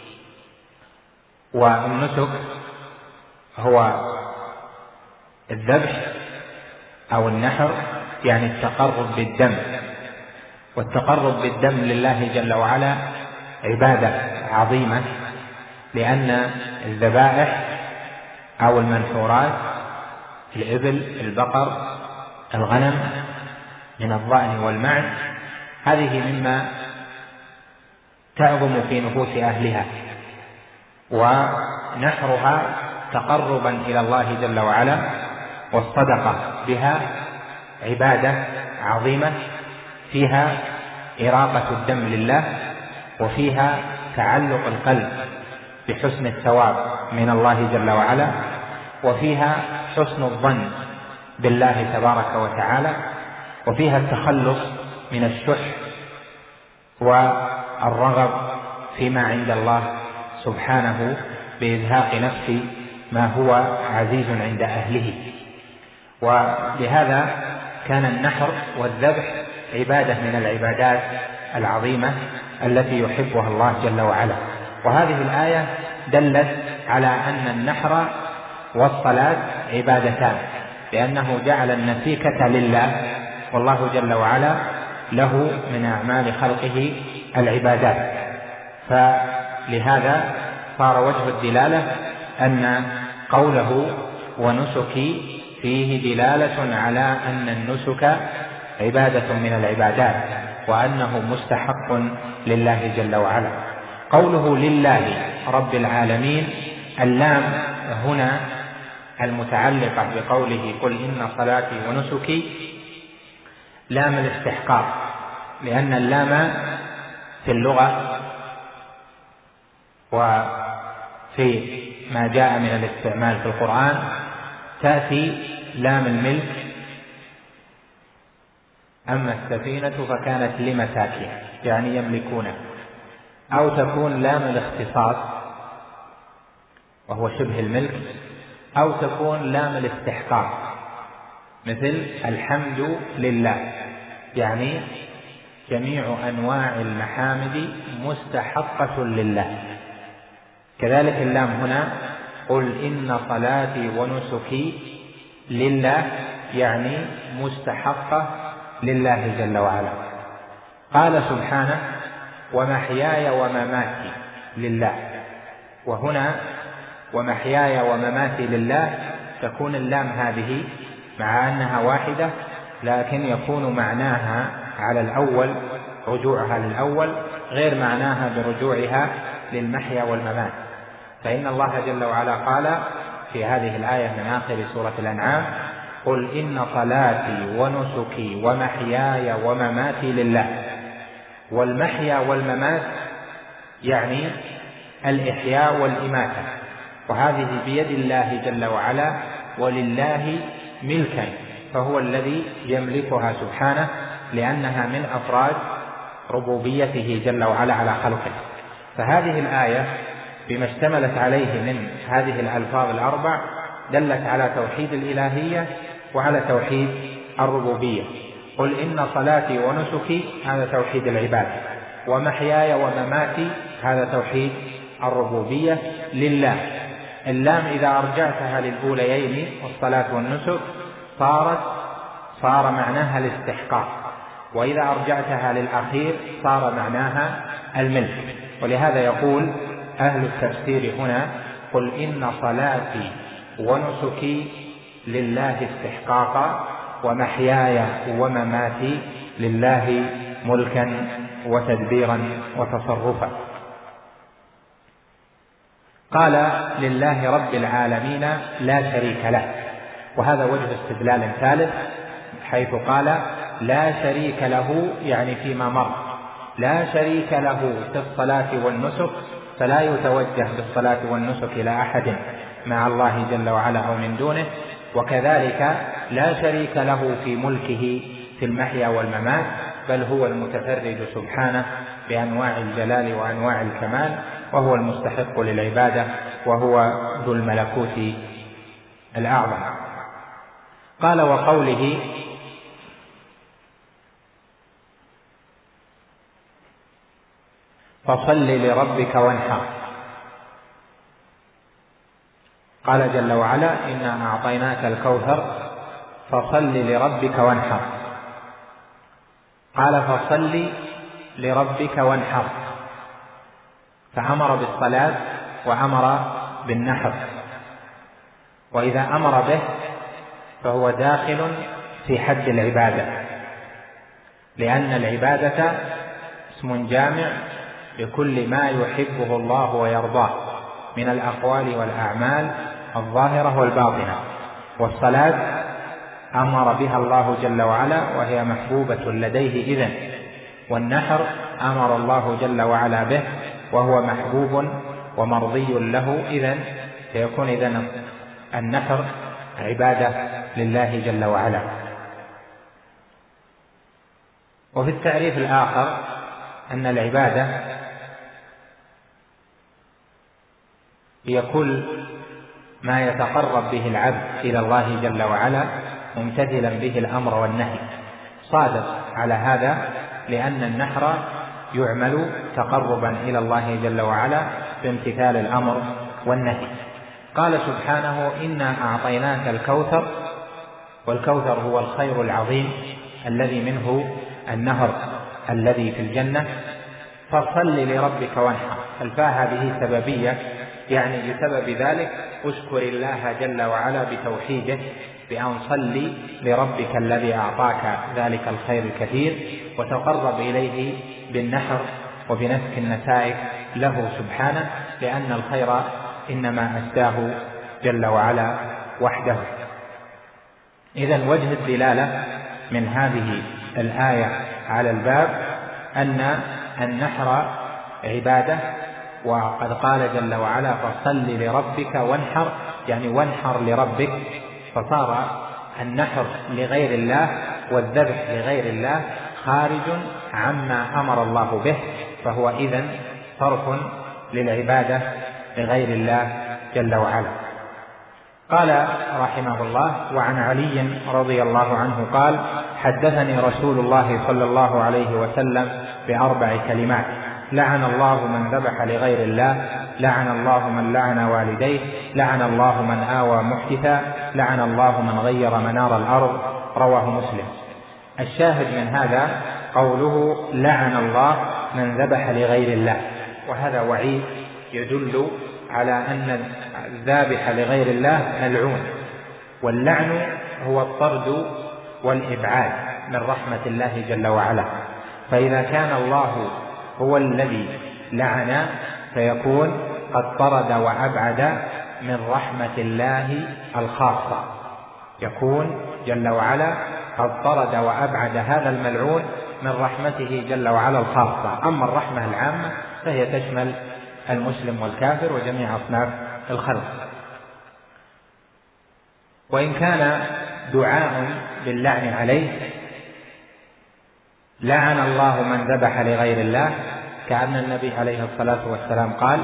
والنسك هو الذبح أو النحر، يعني التقرب بالدم، والتقرب بالدم لله جل وعلا عبادة عظيمة، لأن الذبائح أو المنحورات الإبل، البقر، الغنم من الضأن والمعز، هذه مما تعظم في نفوس أهلها، ونحرها تقربا إلى الله جل وعلا، والصدقة بها عبادة عظيمة فيها إراقة الدم لله، وفيها تعلق القلب بحسن الثواب من الله جل وعلا، وفيها حسن الظن بالله تبارك وتعالى، وفيها التخلص من الشح والرغب فيما عند الله سبحانه بإزهاق نفس ما هو عزيز عند أهله. ولهذا كان النحر والذبح عبادة من العبادات العظيمة التي يحبها الله جل وعلا. وهذه الآية دلت على أن النحر والصلاة عبادتان، لأنه جعل النسيكة لله، والله جل وعلا له من أعمال خلقه العبادات. فلهذا صار وجه الدلالة أن قوله ونسكي فيه دلالة على أن النسك عبادة من العبادات، وأنه مستحق لله جل وعلا. قوله لله رب العالمين، اللام هنا المتعلقة بقوله قل إن صلاتي ونسكي لام الاستحقاق، لأن اللام في اللغة وفي ما جاء من الاستعمال في القرآن تأتي لام الملك، أما السفينة فكانت لمساكين يعني يملكونها، أو تكون لام الاختصاص وهو شبه الملك، أو تكون لام الاستحقاق مثل الحمد لله، يعني جميع أنواع المحامد مستحقة لله. كذلك اللام هنا قل إن صلاتي ونسكي لله، يعني مستحقة لله جل وعلا. قال سبحانه ومحياي ومماتي لله، وهنا ومحياي ومماتي لله تكون اللام هذه مع أنها واحدة، لكن يكون معناها على الأول رجوعها للأول غير معناها برجوعها للمحيا والممات. فإن الله جل وعلا قال في هذه الآية من آخر سورة الأنعام قل إن صلاتي ونسكي ومحياي ومماتي لله. والمحيا والممات يعني الإحياء والإماتة، وهذه بيد الله جل وعلا ولله ملكا، فهو الذي يملكها سبحانه، لأنها من أفراد ربوبيته جل وعلا على خلقه. فهذه الآية بما اشتملت عليه من هذه الألفاظ الأربع دلت على توحيد الإلهية وعلى توحيد الربوبية. قل إن صلاتي ونسكي هذا توحيد العبادة، ومحياي ومماتي هذا توحيد الربوبية لله. اللام إذا أرجعتها للأوليين والصلاة والنسك صار معناها الاستحقاق، وإذا أرجعتها للأخير صار معناها الملك. ولهذا يقول أهل التفسير هنا قل إن صلاتي ونسكي لله استحقاقا، ومحياي ومماتي لله ملكا وتدبيرا وتصرفا. قال لله رب العالمين لا شريك له، وهذا وجه استدلال ثالث، حيث قال لا شريك له يعني فيما مر، لا شريك له في الصلاة والنسك، فلا يتوجه بالصلاة والنسك إلى أحد مع الله جل وعلا أو من دونه. وكذلك لا شريك له في ملكه في المحيا والممات، بل هو المتفرد سبحانه بأنواع الجلال وأنواع الكمال، وهو المستحق للعبادة، وهو ذو الملكوت الأعظم. قال وقوله فصل لربك وانحر، قال جل وعلا إنا أعطيناك الكوثر فصل لربك وانحر. قال فصل لربك وانحر، فأمر بالصلاة وأمر بالنحر، وإذا أمر به فهو داخل في حد العبادة، لأن العبادة اسم جامع لكل ما يحبه الله ويرضاه من الأقوال والأعمال الظاهرة والباطنة. والصلاة أمر بها الله جل وعلا وهي محبوبة لديه إذن، والنحر أمر الله جل وعلا به وهو محبوب ومرضي له إذن، فيكون إذن النحر عبادة لله جل وعلا. وفي التعريف الآخر أن العبادة هي كل ما يتقرب به العبد إلى الله جل وعلا ممتثلا به الأمر والنهي. صادق على هذا لأن النحر يعمل تقربا إلى الله جل وعلا بامتثال الأمر والنهي. قال سبحانه إنا أعطيناك الكوثر، والكوثر هو الخير العظيم الذي منه النهر الذي في الجنة. فصل لربك وانحر، الفاء هذه سببية، يعني بسبب ذلك اشكر الله جل وعلا بتوحيده بأن صلي لربك الذي أعطاك ذلك الخير الكثير، وتقرب إليه بالنحر وبنسك النسائك له سبحانه، لأن الخير إنما أسداه جل وعلا وحده. إذن وجه الدلالة من هذه الآية على الباب أن النحر عبادة، وقد قال جل وعلا فصل لربك وانحر، يعني وانحر لربك، فصار النحر لغير الله والذبح لغير الله خارج عما أمر الله به، فهو إذن صرف للعبادة لغير الله جل وعلا. قال رحمه الله: وعن علي رضي الله عنه قال: حدثني رسول الله صلى الله عليه وسلم ب4 كلمات: لعن الله من ذبح لغير الله، لعن الله من لعن والديه، لعن الله من آوى محدثا، لعن الله من غير منار الأرض. رواه مسلم. الشاهد من هذا قوله لعن الله من ذبح لغير الله، وهذا وعيد يدل على أن الذابح لغير الله ملعون، واللعن هو الطرد والإبعاد من رحمة الله جل وعلا، فإذا كان الله هو الذي لعن فيكون قد طرد وأبعد من رحمة الله الخاصة، يكون جل وعلا قد طرد وأبعد هذا الملعون من رحمته جل وعلا الخاصة. أما الرحمة العامة فهي تشمل المسلم والكافر وجميع أصناف الخلق. وإن كان دعاء باللعن عليه: لعن الله من ذبح لغير الله، كأن النبي عليه الصلاة والسلام قال: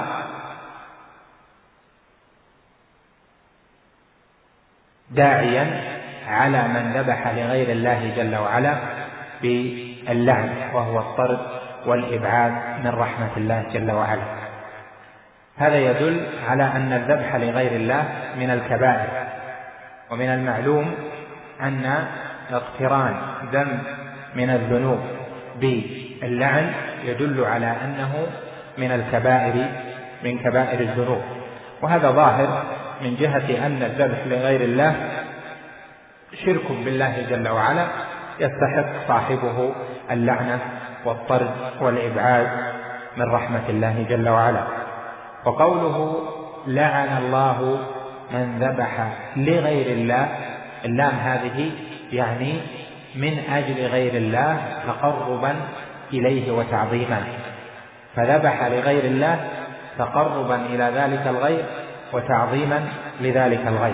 داعيا على من ذبح لغير الله جل وعلا باللعن، وهو الطرد والإبعاد من رحمة الله جل وعلا. هذا يدل على أن الذبح لغير الله من الكبائر، ومن المعلوم أن اقتران ذنب من الذنوب باللعن يدل على أنه من الكبائر، من كبائر الذنوب. وهذا ظاهر من جهة أن الذبح لغير الله شرك بالله جل وعلا يستحق صاحبه اللعنة والطرد والإبعاد من رحمة الله جل وعلا. وقوله لعن الله من ذبح لغير الله، اللام هذه يعني من أجل غير الله تقربا إليه وتعظيما، فذبح لغير الله تقربا إلى ذلك الغير وتعظيما لذلك الغير.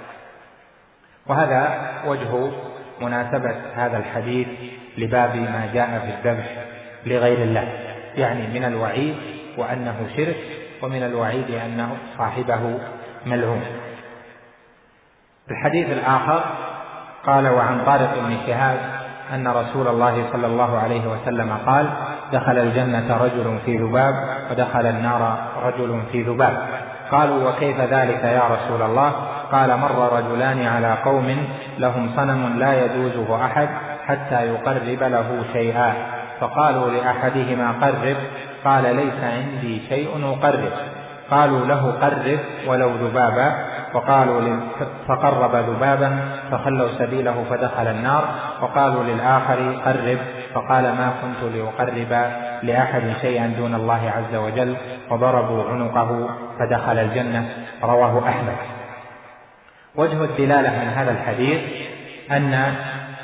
وهذا وجه مناسبة هذا الحديث لباب ما جاء في الذبح لغير الله، يعني من الوعيد وأنه شرك، ومن الوعيد أنه صاحبه ملعون. الحديث الآخر قال: وعن طارق بن شهاب أن رسول الله صلى الله عليه وسلم قال: دخل الجنة رجل في ذباب، ودخل النار رجل في ذباب. قالوا: وكيف ذلك يا رسول الله؟ قال: مر رجلان على قوم لهم صنم لا يجوزه أحد حتى يقرب له شيئا، فقالوا لأحدهما: قرب. قال: ليس عندي شيء أقرب. قالوا له: قرب ولو ذبابا. فقرب ذبابا فخلوا سبيله فدخل النار. وقالوا للآخر: قرب. فقال: ما كنت لأقرب لأحد شيئا دون الله عز وجل. وضربوا عنقه فدخل الجنة. رواه أحمد. وجه الدلالة من هذا الحديث أن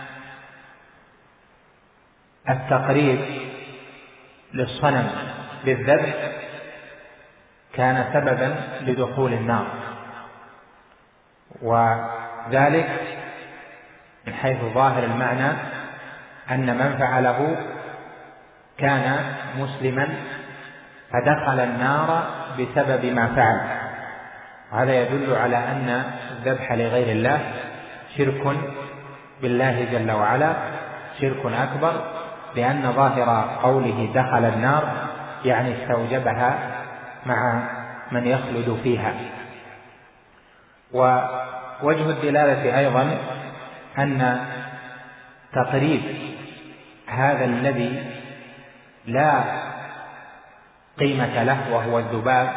التقريب للصنم بالذبح كان سببا لدخول النار، وذلك من حيث ظاهر المعنى أن من فعله كان مسلما فدخل النار بسبب ما فعل. هذا يدل على أن الذبح لغير الله شرك بالله جل وعلا، شرك أكبر، لأن ظاهر قوله دخل النار يعني استوجبها مع من يخلد فيها. ووجه الدلالة أيضا أن تقريب هذا الذي لا قيمة له وهو الذباب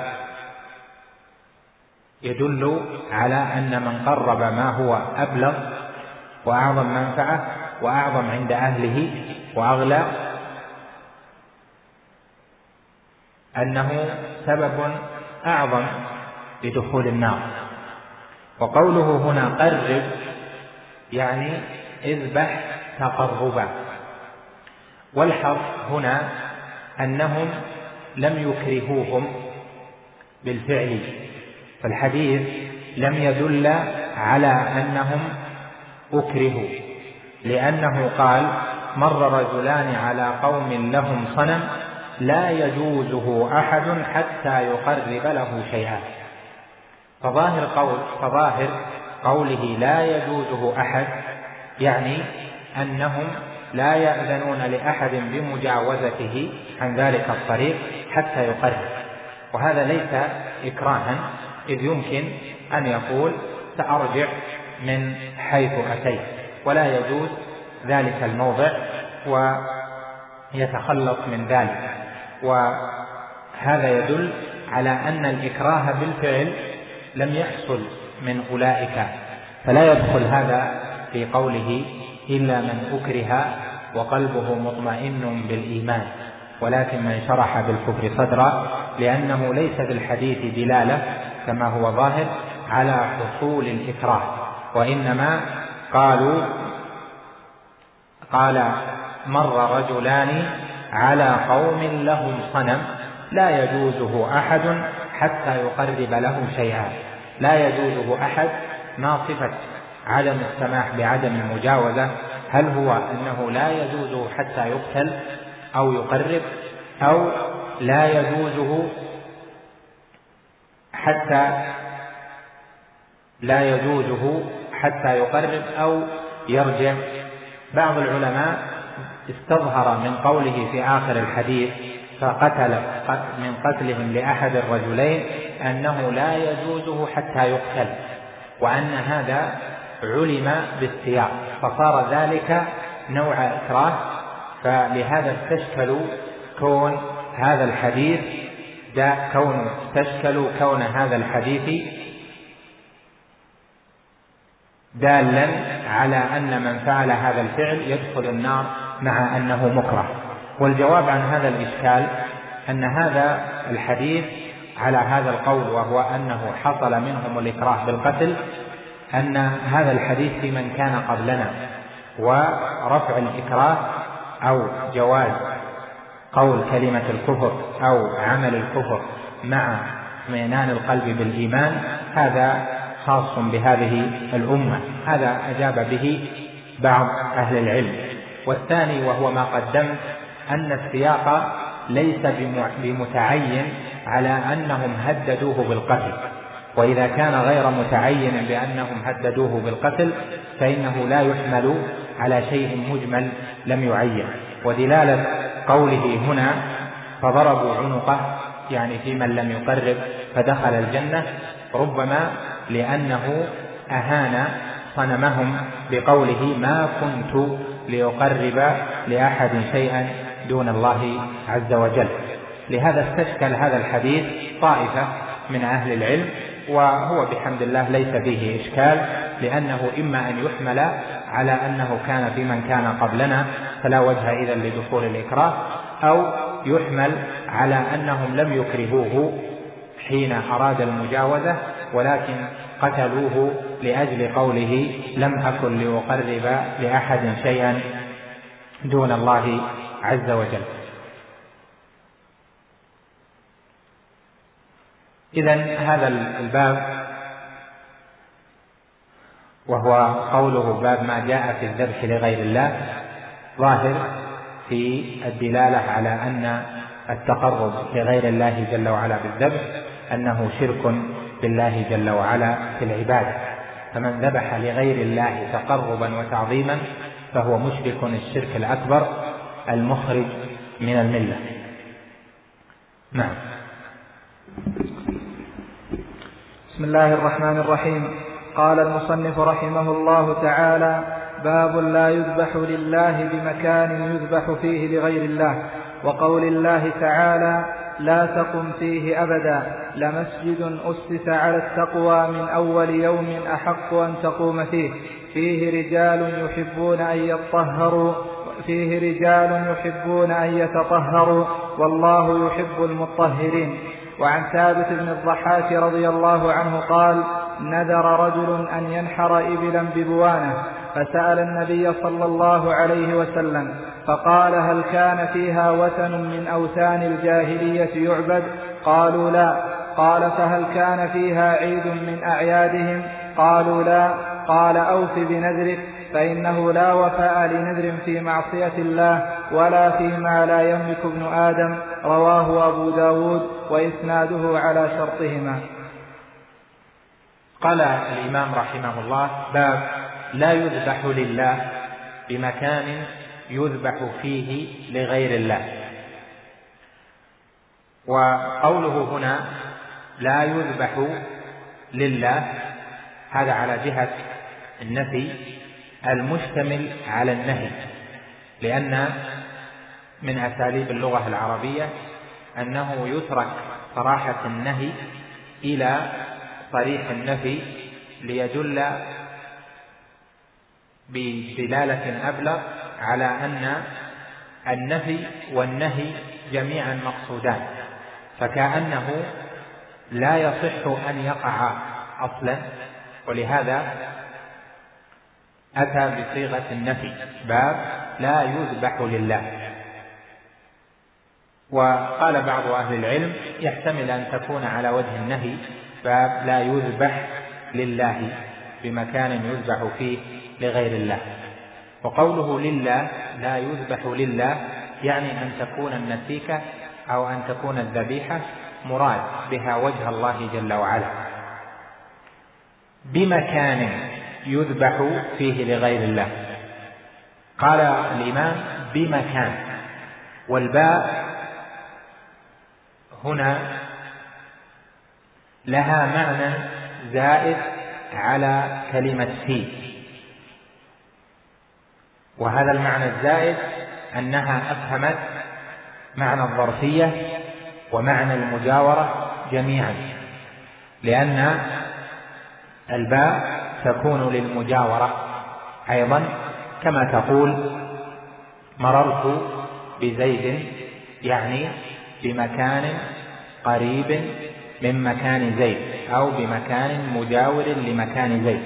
يدل على أن من قرب ما هو أبلغ وأعظم منفعة وأعظم عند أهله وأغلى أنه سبب أعظم لدخول النار. وقوله هنا قرب يعني اذبح تقربا، والحظ هنا أنهم لم يكرهوهم بالفعل، فالحديث لم يدل على أنهم أكرهوا، لأنه قال مر رجلان على قوم لهم صنم لا يجوزه أحد حتى يقرب له شيئا. فظاهر قوله لا يجوزه أحد يعني أنهم لا يأذنون لأحد بمجاوزته عن ذلك الطريق حتى يقرب، وهذا ليس إكراها، إذ يمكن أن يقول سأرجع من حيث أتيت، ولا يجوز ذلك الموضع ويتخلص من ذلك. وهذا يدل على أن الإكراه بالفعل لم يحصل من أولئك، فلا يدخل هذا في قوله إلا من أكره وقلبه مطمئن بالإيمان، ولكن من شرح بالكفر صدرا، لأنه ليس بالحديث دلالة كما هو ظاهر على حصول الإكراه، وإنما قال مر رجلان على قوم لهم صنم لا يجوزه أحد حتى يقرب له شيئا. لا يجوزه أحد ما صفة عدم السماح بعدم المجاوزة؟ هل هو أنه لا يجوزه حتى يقتل أو يقرب، أو لا يجوزه حتى يقرب أو يرجع؟ بعض العلماء استظهر من قوله في آخر الحديث فقتل من قتلهم لأحد الرجلين أنه لا يجوزه حتى يقتل، وأن هذا علم بالسياق، فصار ذلك نوع إكراه، فلهذا استشكلوا كون هذا الحديث دالا على أن من فعل هذا الفعل يدخل النار مع أنه مكره. والجواب عن هذا الإشكال أن هذا الحديث على هذا القول، وهو أنه حصل منهم الإكراه بالقتل، أن هذا الحديث في من كان قبلنا، ورفع الإكراه أو جواز قول كلمة الكفر أو عمل الكفر مع اطمئنان القلب بالإيمان هذا خاص بهذه الأمة. هذا أجاب به بعض أهل العلم. والثاني وهو ما قدمت أن السياق ليس بمتعين على أنهم هددوه بالقتل، وإذا كان غير متعين بأنهم هددوه بالقتل فإنه لا يحمل على شيء مجمل لم يعين. ودلالة قوله هنا فضربوا عنقه يعني في من لم يقرب فدخل الجنة، ربما لأنه أهان صنمهم بقوله ما كنت ليقرب لأحد شيئا دون الله عز وجل. لهذا استشكل هذا الحديث طائفة من أهل العلم، وهو بحمد الله ليس فيه إشكال، لأنه إما أن يحمل على أنه كان في من كان قبلنا فلا وجه إذن لدخول الإكراه، أو يحمل على أنهم لم يكرهوه حين أراد المجاوزة، ولكن قتلوه لأجل قوله لم أكن لأقرب لأحد شيئا دون الله عز وجل. إذن هذا الباب وهو قوله باب ما جاء في الذبح لغير الله ظاهر في الدلالة على أن التقرب لغير الله جل وعلا بالذبح أنه شرك بالله جل وعلا في العبادة، فمن ذبح لغير الله تقربا وتعظيما فهو مشرك الشرك الأكبر المخرج من الملة. نعم. بسم الله الرحمن الرحيم. قال المصنف رحمه الله تعالى: باب لا يذبح لله بمكان يذبح فيه لغير الله. وقول الله تعالى: لا تقم فيه أبدا، لمسجد أسس على التقوى من أول يوم أحق أن تقوم فيه، فيه رجال يحبون أن يطهروا فيه رجال يحبون أن يتطهروا والله يحب المطهرين. وعن ثابت بن الضحاك رضي الله عنه قال: نذر رجل أن ينحر إبلا ببوانة، فسأل النبي صلى الله عليه وسلم فقال: هل كان فيها وثن من أوثان الجاهلية يعبد؟ قالوا: لا. قال: فهل كان فيها عيد من أعيادهم؟ قالوا: لا. قال: أوف بنذرك، فإنه لا وفاء لنذر في معصية الله ولا فيما لا يملك ابن آدم. رواه أبو داود وإسناده على شرطهما. قال الإمام رحمه الله: باب لا يذبح لله بمكان يذبح فيه لغير الله. وقوله هنا لا يذبح لله هذا على جهة النفي المشتمل على النهي، لأن من أساليب اللغة العربية أنه يترك صراحة النهي إلى صريح النفي ليدل بدلالة أبلغ على أن النفي والنهي جميعا مقصودان، فكأنه لا يصح أن يقع أصلا، ولهذا أتى بصيغة النفي: باب لا يذبح لله. وقال بعض أهل العلم يحتمل أن تكون على وجه النهي: باب لا يذبح لله بمكان يذبح فيه لغير الله. وقوله لله لا يذبح لله يعني أن تكون النسيكة أو أن تكون الذبيحة مراد بها وجه الله جل وعلا. بمكان يذبح فيه لغير الله، قال الإمام: بمكان، والباء هنا لها معنى زائد على كلمة فيه، وهذا المعنى الزائد أنها أفهمت معنى الظرفية ومعنى المجاورة جميعا، لأن الباء تكون للمجاورة أيضا، كما تقول مررت بزيد، يعني بمكان قريب من مكان زيد أو بمكان مجاور لمكان زيد.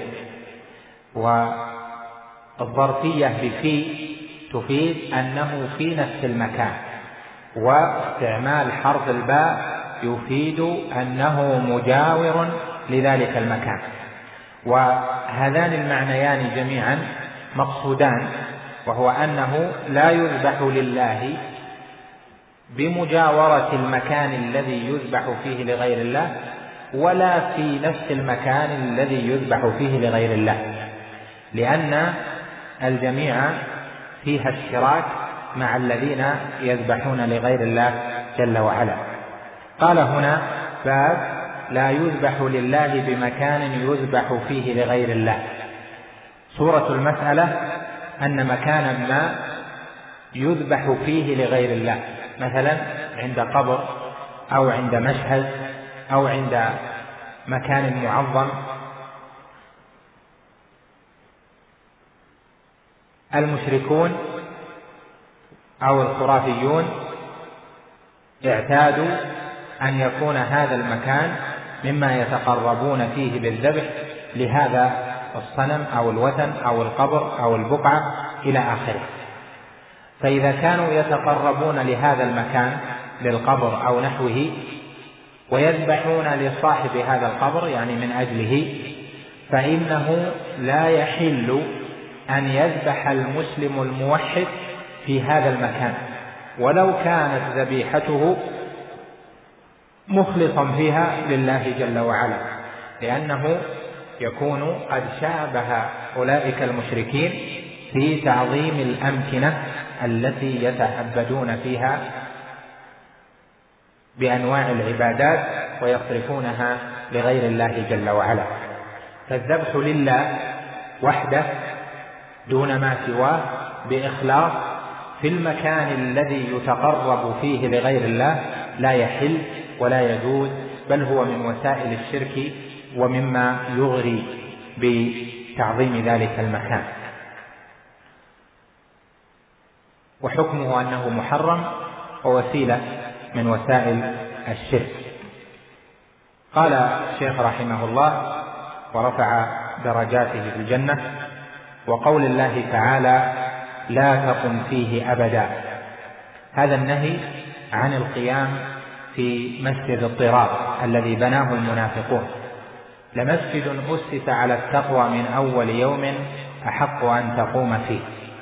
والظرفية بفي تفيد أنه في نفس المكان، واستعمال حرف الباء يفيد أنه مجاور لذلك المكان، وهذان المعنيان جميعا مقصودان، وهو أنه لا يذبح لله بمجاورة المكان الذي يذبح فيه لغير الله، ولا في نفس المكان الذي يذبح فيه لغير الله، لأن الجميع فيها اشتراك مع الذين يذبحون لغير الله جل وعلا. قال هنا: باب لا يذبح لله بمكان يذبح فيه لغير الله. صورة المسألة أن مكانا ما يذبح فيه لغير الله، مثلا عند قبر أو عند مشهد أو عند مكان معظم. المشركون أو الخرافيون اعتادوا أن يكون هذا المكان مما يتقربون فيه بالذبح لهذا الصنم أو الوثن أو القبر أو البقعة إلى آخره. فإذا كانوا يتقربون لهذا المكان للقبر أو نحوه ويذبحون لصاحب هذا القبر يعني من أجله، فإنه لا يحل أن يذبح المسلم الموحد في هذا المكان ولو كانت ذبيحته مخلصا فيها لله جل وعلا، لأنه يكون قد شابه أولئك المشركين في تعظيم الأمكنة التي يتعبدون فيها بأنواع العبادات ويصرفونها لغير الله جل وعلا. فالذبح لله وحده دون ما سواه بإخلاص في المكان الذي يتقرب فيه لغير الله لا يحل ولا يجوز، بل هو من وسائل الشرك ومما يغري بتعظيم ذلك المكان. وحكمه أنه محرم ووسيلة من وسائل الشرك. قال الشيخ رحمه الله ورفع درجاته في الجنة: وقول الله تعالى: لا تقم فيه أبدا. هذا النهي عن القيام في مسجد الضرار الذي بناه المنافقون. لمسجد أسس على التقوى من أول يوم أحق أن تقوم فيه.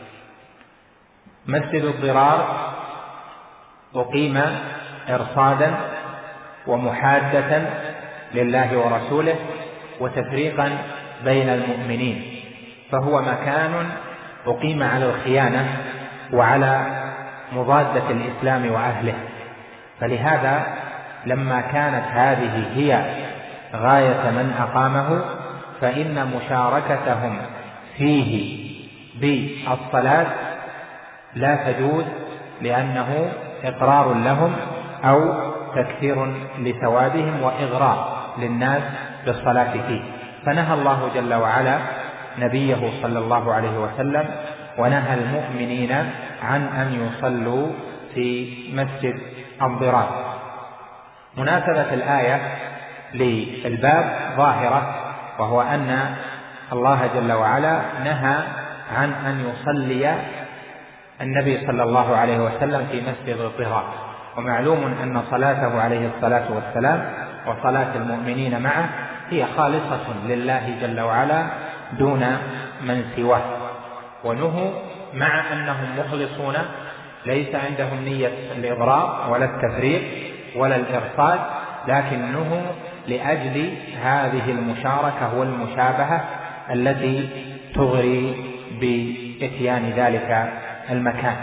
مسجد الضرار أقيم إرصادا ومحادة لله ورسوله وتفريقا بين المؤمنين، فهو مكان أقيم على الخيانة وعلى مضادة الإسلام وأهله. فلهذا لما كانت هذه هي غاية من أقامه فإن مشاركتهم فيه بالصلاة لا تجوز، لأنه إقرار لهم أو تكثير لثوابهم وإغراء للناس بالصلاة فيه. فنهى الله جل وعلا نبيه صلى الله عليه وسلم ونهى المؤمنين عن أن يصلوا في مسجد الضرار. مناسبة الآية للباب ظاهرة، وهو أن الله جل وعلا نهى عن أن يصلي النبي صلى الله عليه وسلم في مسجد الضرار. ومعلوم أن صلاته عليه الصلاة والسلام وصلاة المؤمنين معه هي خالصة لله جل وعلا دون من سواه. ونهوا مع أنهم مخلصون، ليس عندهم نية الإضرار ولا التفريق ولا الإرصاد، لكن نهوا لأجل هذه المشاركة والمشابهة التي تغري بإتيان ذلك المكان.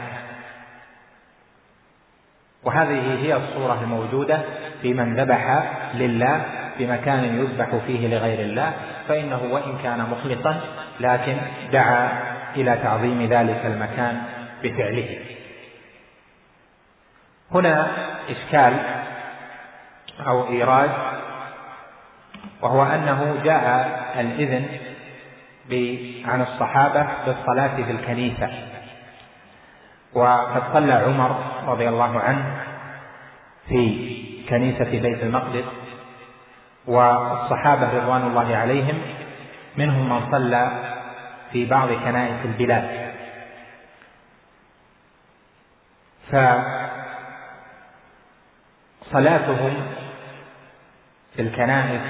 وهذه هي الصورة الموجودة في من ذبح لله في مكان يذبح فيه لغير الله، فإنه وإن كان مخلصا لكن دعا إلى تعظيم ذلك المكان بفعله. هنا إشكال أو إيراد، وهو أنه جاء الإذن عن الصحابة بالصلاة في الكنيسة، وقد صلى عمر رضي الله عنه في كنيسة بيت المقدس، والصحابة رضوان الله عليهم منهم من صلى في بعض كنائس البلاد. فصلاتهم في الكنائس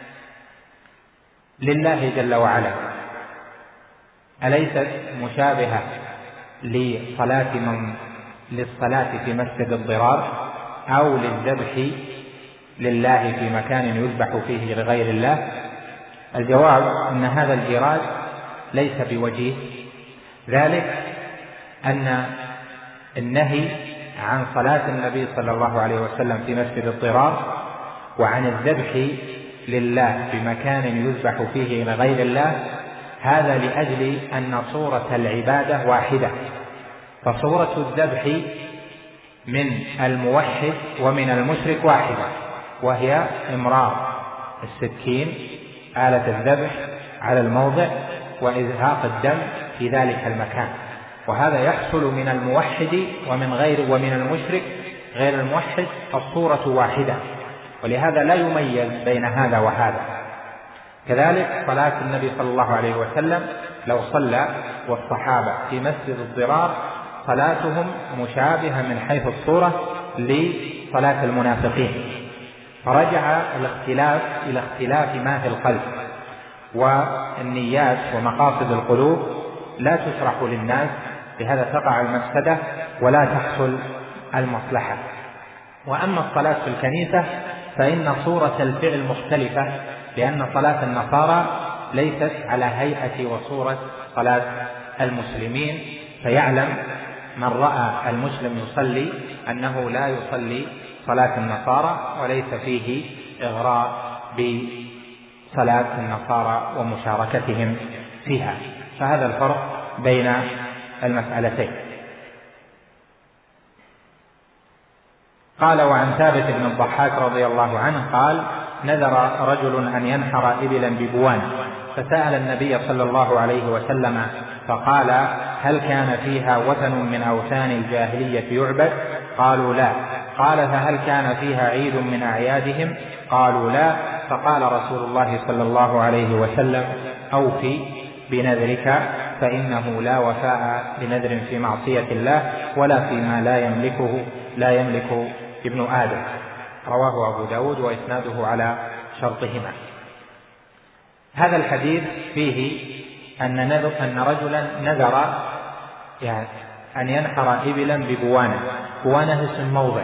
لله جل وعلا أليست مشابهة للصلاة في مسجد الضرار أو للذبح لله في مكان يذبح فيه لغير الله؟ الجواب أن هذا الإيراد ليس بوجيه، ذلك أن النهي عن صلاة النبي صلى الله عليه وسلم في مسجد الضرار وعن الذبح لله في مكان يذبح فيه لغير الله هذا لأجل أن صورة العبادة واحدة. فصورة الذبح من الموحد ومن المشرك واحدة، وهي إمرار السكين آلة الذبح على الموضع وإزهاق الدم في ذلك المكان، وهذا يحصل من الموحد ومن المشرك غير الموحد الصورة واحدة، ولهذا لا يميز بين هذا وهذا. كذلك صلاة النبي صلى الله عليه وسلم لو صلى والصحابة في مسجد الضرار صلاتهم مشابهة من حيث الصورة لصلاة المنافقين، فرجع الاختلاف إلى اختلاف ما في القلب، والنيات ومقاصد القلوب لا تشرح للناس، بهذا تقع المفسدة ولا تحصل المصلحة. وأما الصلاة في الكنيسة فإن صورة الفعل مختلفة، لأن صلاة النصارى ليست على هيئة وصورة صلاة المسلمين، فيعلم من رأى المسلم يصلي أنه لا يصلي صلاة النصارى، وليس فيه إغراء بصلاة النصارى ومشاركتهم فيها. فهذا الفرق بين المسألتين. قال: وعن ثابت بن الضحاك رضي الله عنه قال: نذر رجل أن ينحر إبلا ببوان، فسأل النبي صلى الله عليه وسلم فقال: هل كان فيها وثن من أوثان الجاهلية يعبد؟ قالوا: لا. قال: فهل كان فيها عيد من أعيادهم؟ قالوا: لا. فقال رسول الله صلى الله عليه وسلم: أوفي بنذرك، فإنه لا وفاء بنذر في معصية الله ولا فيما لا يملك ابن آدم. رواه أبو داود وإسناده على شرطهما. هذا الحديث فيه أن رجلا نذر أن ينحر إبلا ببوانة. بوانة اسم موضع،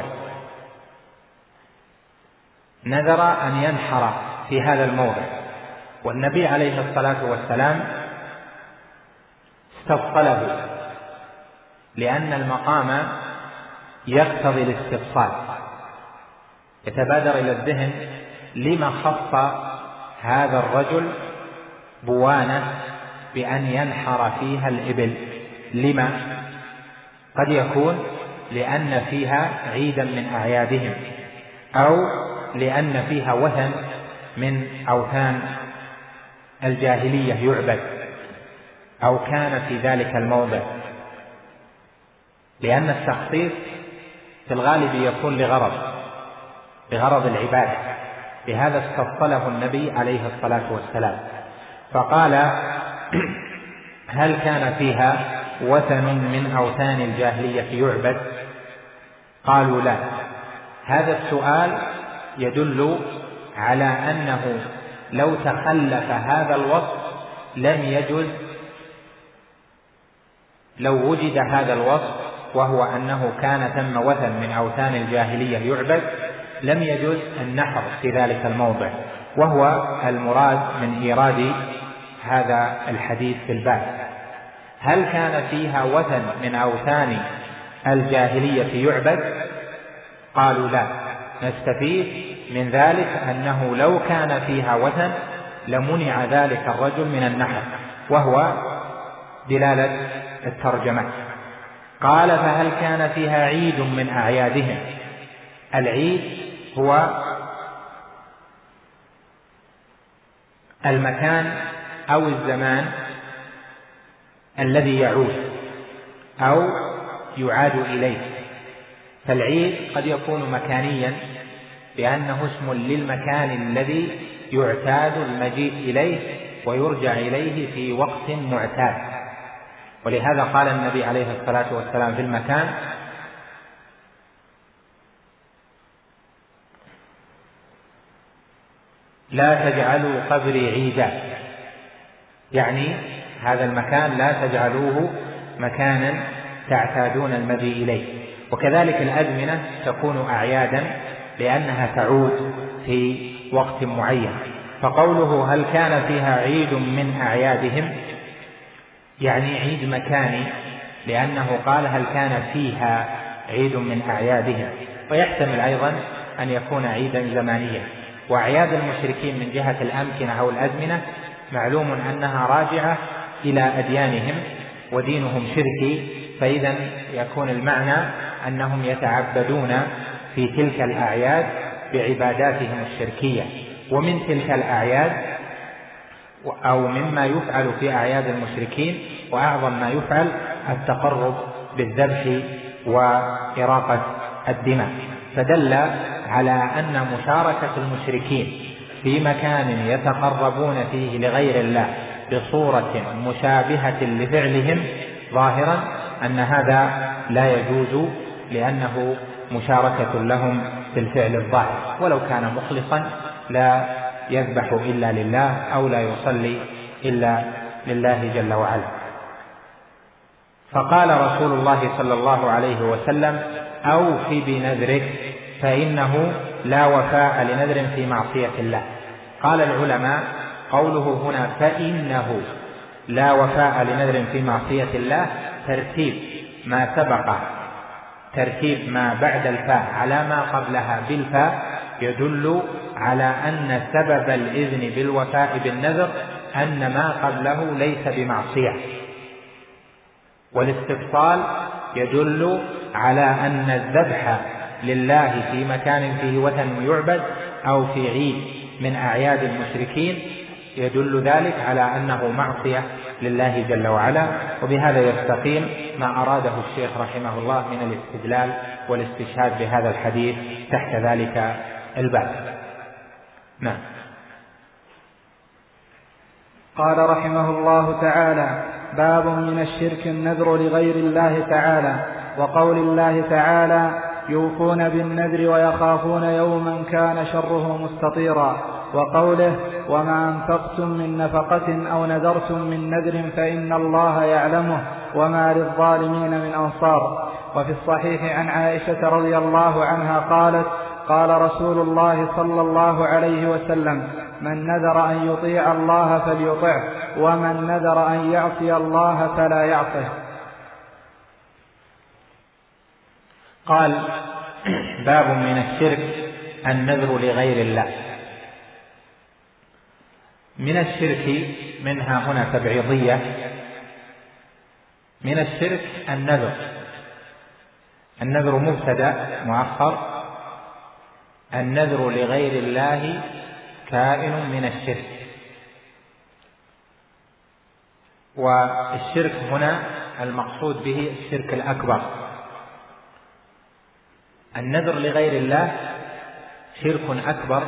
نذر أن ينحر في هذا الموضع، والنبي عليه الصلاة والسلام استفصله، لأن المقام يقتضي الاستفصال. يتبادر إلى الذهن: لما خص هذا الرجل بوانة بأن ينحر فيها الإبل؟ لما؟ قد يكون لأن فيها عيدا من أعيادهم، أو لأن فيها وثن من أوثان الجاهلية يعبد، أو كان في ذلك الموضع، لأن التخصيص في الغالب يكون لغرض العبادة. لهذا استفصله النبي عليه الصلاة والسلام فقال: هل كان فيها وثن من أوثان الجاهلية يعبد؟ قالوا: لا. هذا السؤال يدل على أنه لو تخلف هذا الوصف لم يجوز، لو وجد هذا الوصف وهو أنه كان ثم وثن من أوثان الجاهلية يعبد لم يجوز النحر في ذلك الموضع، وهو المراد من إيراد هذا الحديث في الباب. هل كان فيها وثن من أوثان الجاهلية يعبد؟ قالوا: لا. نستفيد من ذلك أنه لو كان فيها وثن لمنع ذلك الرجل من النحر، وهو دلالة الترجمة. قال: فهل كان فيها عيد من أعيادهم؟ العيد هو المكان أو الزمان الذي يعود أو يعاد إليه. فالعيد قد يكون مكانيا بأنه اسم للمكان الذي يعتاد المجيء إليه ويرجع إليه في وقت معتاد، ولهذا قال النبي عليه الصلاة والسلام في المكان: لا تجعلوا قبري عيدا، يعني هذا المكان لا تجعلوه مكانا تعتادون المجيء إليه. وكذلك الأزمنة تكون أعيادا لأنها تعود في وقت معين. فقوله هل كان فيها عيد من أعيادهم يعني عيد مكاني، لأنه قال هل كان فيها عيد من أعيادهم، ويحتمل أيضا أن يكون عيدا زمانيا. وأعياد المشركين من جهة الأمكنة أو الأزمنة معلوم أنها راجعة إلى أديانهم ودينهم شركي، فإذا يكون المعنى أنهم يتعبدون في تلك الأعياد بعباداتهم الشركية. ومن تلك الأعياد أو مما يفعل في أعياد المشركين وأعظم ما يفعل التقرب بالذبح وإراقة الدماء، فدل على أن مشاركة المشركين في مكان يتقربون فيه لغير الله بصورة مشابهة لفعلهم ظاهرا أن هذا لا يجوز، لأنه مشاركة لهم في الفعل الظاهر، ولو كان مخلصا لا يذبح إلا لله أو لا يصلي إلا لله جل وعلا. فقال رسول الله صلى الله عليه وسلم أوف بنذرك فإنه لا وفاء لنذر في معصية الله. قال العلماء قوله هنا فإنه لا وفاء لنذر في معصية الله ترتيب ما سبق، ترتيب ما بعد الفاء على ما قبلها بالفاء يدل على أن سبب الإذن بالوفاء بالنذر أن ما قبله ليس بمعصية، والاستفصال يدل على أن الذبح لله في مكان فيه وثن يعبد أو في عيد من أعياد المشركين يدل ذلك على أنه معصية لله جل وعلا. وبهذا يستقيم ما أراده الشيخ رحمه الله من الاستدلال والاستشهاد بهذا الحديث تحت ذلك الباب. نعم. قال رحمه الله تعالى: باب من الشرك النذر لغير الله تعالى. وقول الله تعالى: يوفون بالنذر ويخافون يوما كان شره مستطيرا. وقوله: وما أنفقتم من نفقة أو نذرتم من نذر فإن الله يعلمه وما للظالمين من أنصار. وفي الصحيح عن عائشة رضي الله عنها قالت: قال رسول الله صلى الله عليه وسلم: من نذر أن يطيع الله فليطعه، ومن نذر أن يعصي الله فلا يعصه. قال: باب من الشرك النذر لغير الله. من الشرك منها هنا تبعيضية. من الشرك النذر. النذر مبتدأ مؤخر، النذر لغير الله كائن من الشرك. والشرك هنا المقصود به الشرك الأكبر. النذر لغير الله شرك أكبر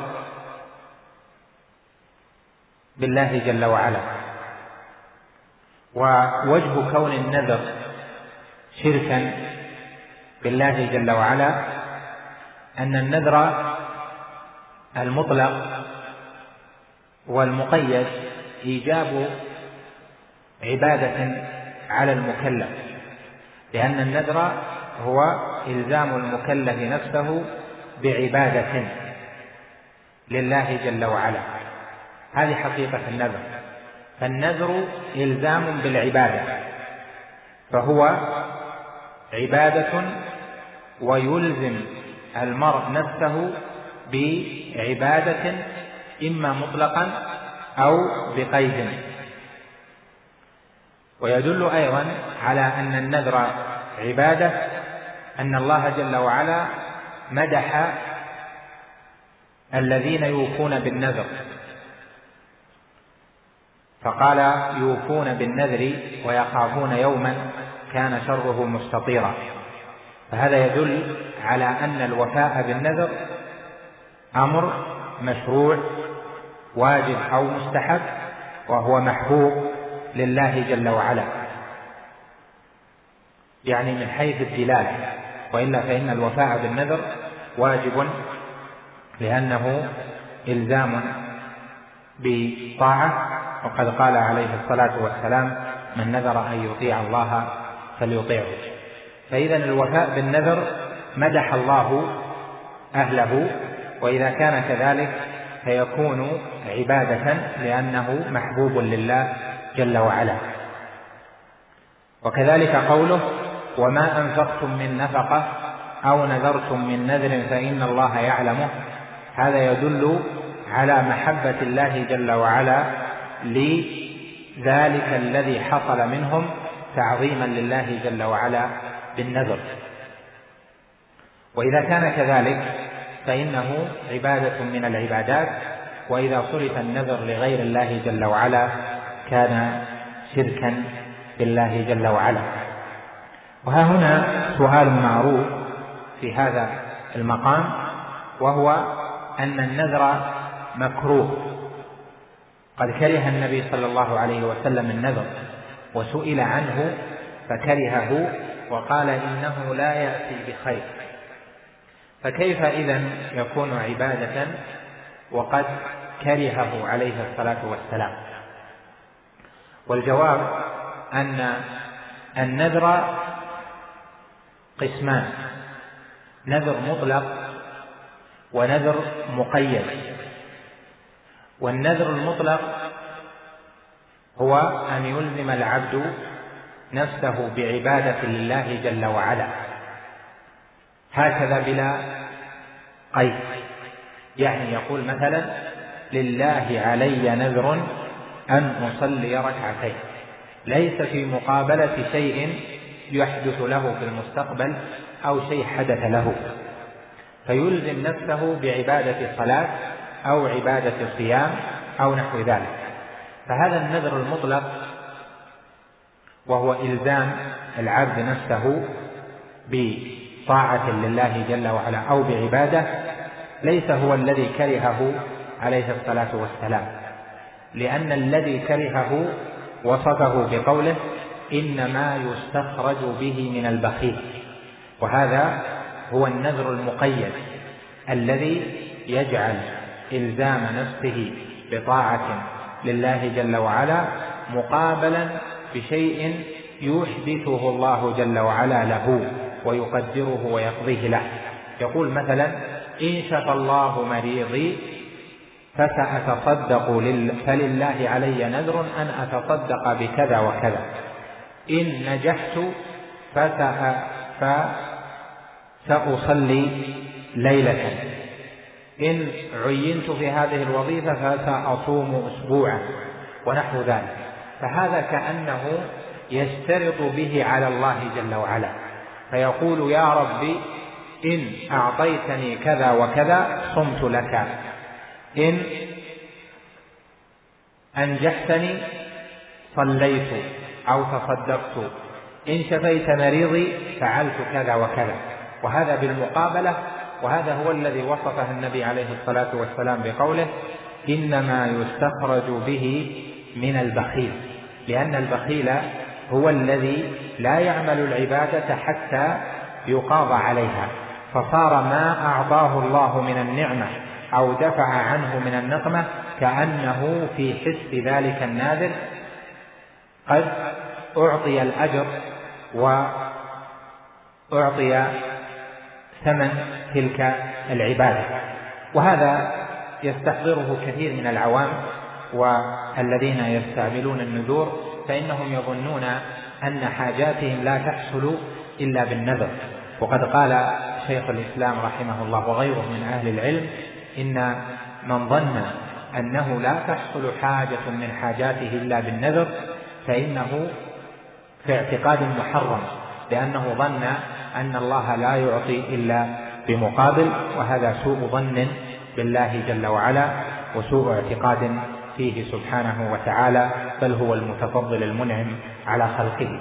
بالله جل وعلا. ووجه كون النذر شركا بالله جل وعلا أن النذر المطلق والمقيد إيجاب عبادة على المكلف، لأن النذر هو إلزام المكلف نفسه بعبادة لله جل وعلا. هذه حقيقة النذر. فالنذر إلزام بالعبادة، فهو عبادة ويلزم المرء نفسه بعبادة إما مطلقا أو بقيد. ويدل أيضا على أن النذر عبادة أن الله جل وعلا مدح الذين يوفون بالنذر، فقال: يوفون بالنذر ويخافون يوما كان شره مستطيرا. فهذا يدل على أن الوفاء بالنذر أمر مشروع واجب أو مستحب، وهو محبوب لله جل وعلا، يعني من حيث الدلالة. وإلا فإن الوفاء بالنذر واجب لأنه إلزام بطاعة، وقد قال عليه الصلاة والسلام: من نذر أن يطيع الله فليطيعه. فإذا الوفاء بالنذر مدح الله أهله، وإذا كان كذلك فيكون عبادة لأنه محبوب لله جل وعلا. وكذلك قوله: وما أنفقتم من نفقة أو نذرتم من نذر فإن الله يعلمه. هذا يدل على محبة الله جل وعلا لذلك الذي حصل منهم تعظيما لله جل وعلا بالنذر. وإذا كان كذلك فإنه عبادة من العبادات، وإذا صرف النذر لغير الله جل وعلا كان شركا بالله جل وعلا. وها هنا سؤال معروف في هذا المقام، وهو أن النذر مكروه. قد كره النبي صلى الله عليه وسلم النذر، وسئل عنه فكرهه وقال: إنه لا يأتي بخير. فكيف إذن يكون عبادة وقد كرهه عليه الصلاة والسلام؟ والجواب أن النذر قسمان: نذر مطلق ونذر مقيد. والنذر المطلق هو أن يلزم العبد نفسه بعبادة لله جل وعلا هكذا بلا قيد، يعني يقول مثلا: لله علي نذر أن أصلي ركعتين، ليس في مقابلة شيء يحدث له في المستقبل أو شيء حدث له، فيلزم نفسه بعبادة صلاة أو عبادة صيام أو نحو ذلك. فهذا النذر المطلق وهو إلزام العبد نفسه بطاعة لله جل وعلا أو بعبادة ليس هو الذي كرهه عليه الصلاة والسلام، لأن الذي كرهه وصفه بقوله إنما يستخرج به من البخيل، وهذا هو النذر المقيد الذي يجعل إلزام نفسه بطاعة لله جل وعلا مقابلا بشيء يحدثه الله جل وعلا له ويقدره ويقضيه له. يقول مثلا إن شفى الله مريضي فسأتصدق فلله علي نذر أن أتصدق بكذا وكذا، إن نجحت فسأصلي ليلة، إن عينت في هذه الوظيفة فسأصوم أسبوعا ونحو ذلك. فهذا كأنه يشترط به على الله جل وعلا، فيقول يا ربي إن أعطيتني كذا وكذا صمت لك، إن أنجحتني صليت أو تصدقت، إن شفيت مريضي فعلت كذا وكذا. وهذا بالمقابلة، وهذا هو الذي وصفه النبي عليه الصلاة والسلام بقوله إنما يستخرج به من البخيل، لأن البخيل هو الذي لا يعمل العبادة حتى يقاضى عليها، فصار ما أعطاه الله من النعمة أو دفع عنه من النقمة كأنه في حس ذلك الناذر قد أعطي الأجر وأعطي ثمن تلك العبادة. وهذا يستحضره كثير من العوام والذين يستعملون النذور، فإنهم يظنون أن حاجاتهم لا تحصل إلا بالنذر. وقد قال شيخ الإسلام رحمه الله وغيره من أهل العلم إن من ظن أنه لا تحصل حاجة من حاجاته إلا بالنذر فإنه في اعتقاد محرم، لأنه ظن أن الله لا يعطي إلا بمقابل، وهذا سوء ظن بالله جل وعلا وسوء اعتقاد فيه سبحانه وتعالى، بل هو المتفضل المنعم على خلقه.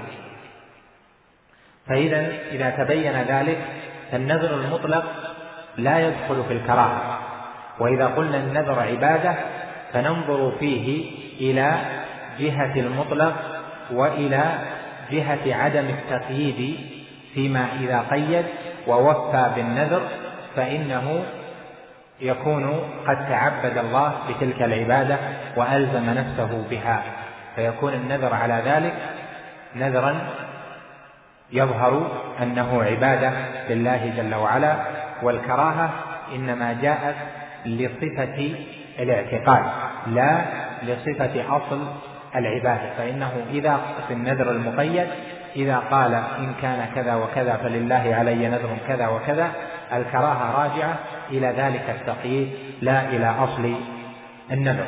فإذا إذا تبين ذلك فالنذر المطلق لا يدخل في الكراهة. وإذا قلنا النذر عبادة فننظر فيه إلى جهة المطلق وإلى جهة عدم التقييد، فيما إذا قيد ووفى بالنذر فإنه يكون قد تعبد الله بتلك العبادة وألزم نفسه بها، فيكون النذر على ذلك نذرا يظهر أنه عبادة لله جل وعلا. والكراهة إنما جاءت لصفة الاعتقاد لا لصفة أصل العبادة، فإنه إذا في النذر المقيد إذا قال إن كان كذا وكذا فلله علي نذر كذا وكذا، الكراهة راجعة إلى ذلك التقييد لا إلى أصل النذر.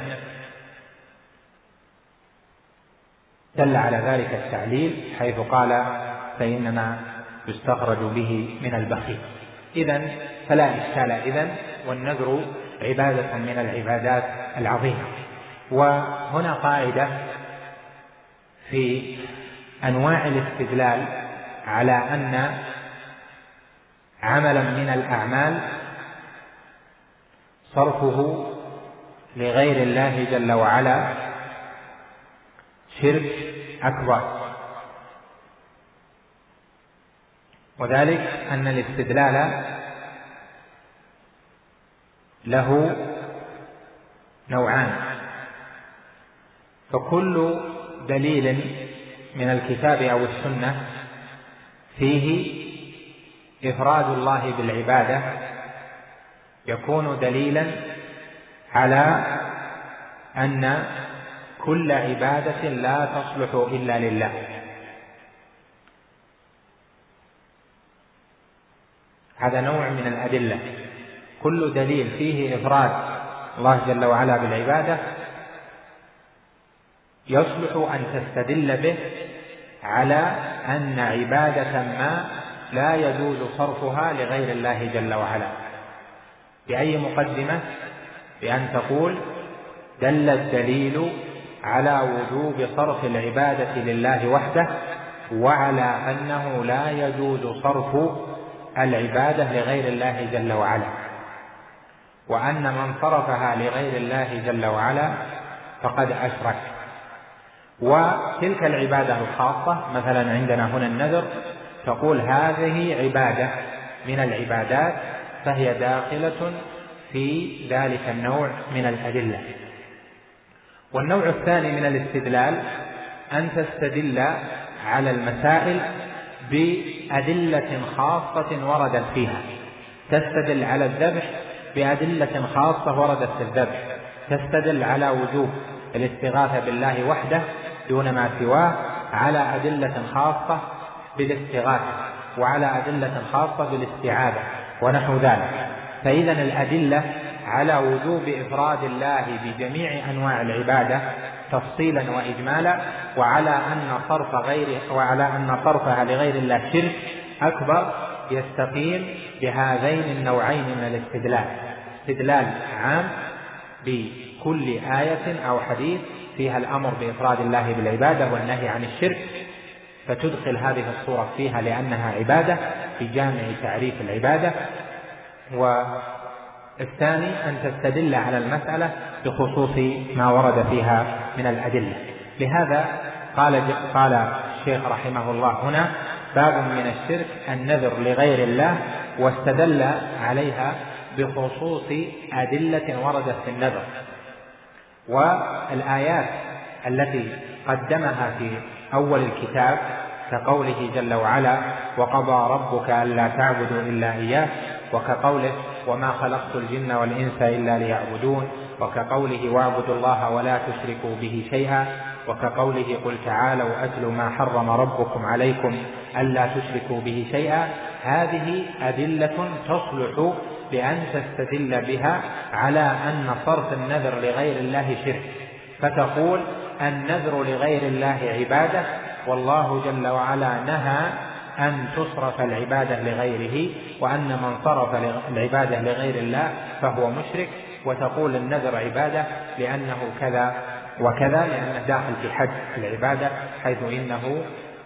دل على ذلك التعليل حيث قال فإنما يستخرج به من البخيل. إذن فلا إشكال إذن، والنذر عبادة من العبادات العظيمة. وهنا قاعدة في أنواع الاستدلال على أن عملا من الأعمال صرفه لغير الله جل وعلا شرك أكبر، وذلك أن الاستدلال له نوعان، فكل دليل من الكتاب أو السنة فيه إفراد الله بالعبادة يكون دليلا على أن كل عبادة لا تصلح إلا لله. هذا نوع من الأدلة، كل دليل فيه إفراد الله جل وعلا بالعبادة يصلح أن تستدل به على أن عبادة ما لا يجوز صرفها لغير الله جل وعلا، بأي مقدمة؟ بأن تقول دل الدليل على وجوب صرف العبادة لله وحده، وعلى أنه لا يجوز صرف العبادة لغير الله جل وعلا، وأن من صرفها لغير الله جل وعلا فقد أشرك. وتلك العبادة الخاصة مثلا عندنا هنا النذر، تقول هذه عبادة من العبادات فهي داخلة في ذلك النوع من الأدلة. والنوع الثاني من الاستدلال أن تستدل على المسائل بأدلة خاصة وردت فيها، تستدل على الذبح بأدلة خاصة وردت في الذبح، تستدل على وجوب الاستغاثة بالله وحده دون ما سواه على أدلة خاصة بالاستغاثة، وعلى أدلة خاصة بالاستعاذة ونحو ذلك. فإذا الأدلة على وجوب إفراد الله بجميع أنواع العبادة تفصيلا وإجمالا، وعلى أن صرفها لغير الله شرك أكبر، يستقيم بهذين النوعين من الاستدلال: استدلال عام بكل آية أو حديث فيها الأمر بإفراد الله بالعبادة والنهي عن الشرك، فتدخل هذه الصورة فيها لأنها عبادة بجامع تعريف العبادة. والثاني أن تستدل على المسألة بخصوص ما ورد فيها من الأدلة. لهذا قال الشيخ رحمه الله هنا: باب من الشرك النذر لغير الله، واستدل عليها بخصوص أدلة وردت في النذر. والآيات التي قدمها في أول الكتاب كقوله جل وعلا: وقضى ربك ألا تعبدوا إلا إياه، وكقوله: وما خلقت الجن والإنس إلا ليعبدون، وكقوله: واعبدوا الله ولا تشركوا به شيئا، وكقوله: قل تعالوا أتل ما حرم ربكم عليكم ألا تشركوا به شيئا. هذه أدلة تصلح بأن تستدل بها على أن صرف النذر لغير الله شرك، فتقول: النذر لغير الله عبادة، والله جل وعلا نهى أن تصرف العبادة لغيره، وأن من صرف العبادة لغير الله فهو مشرك. وتقول النذر عبادة لأنه كذا وكذا، لأنه داخل في حد العبادة، حيث إنه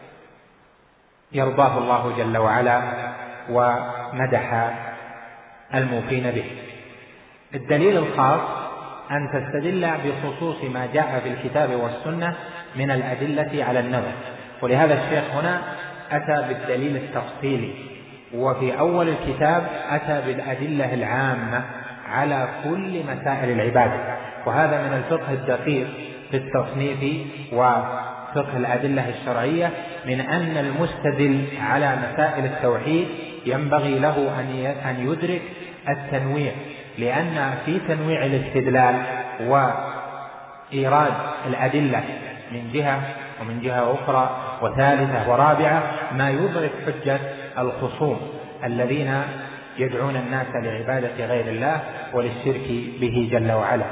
يرضاه الله جل وعلا ومدح الموفين به. الدليل الخاص أن تستدل بخصوص ما جاء في الكتاب والسنة من الأدلة على النذر. ولهذا الشيخ هنا أتى بالدليل التفصيلي، وفي أول الكتاب أتى بالأدلة العامة على كل مسائل العبادة. وهذا من الفقه الدقيق في التصنيف وفقه الأدلة الشرعية، من أن المستدل على مسائل التوحيد ينبغي له أن يدرك التنويع، لأن في تنويع الاستدلال وإيراد الأدلة من جهة ومن جهة أخرى وثالثة ورابعة ما يدرك حجة الخصوم الذين يدعون الناس لعبادة غير الله وللشرك به جل وعلا.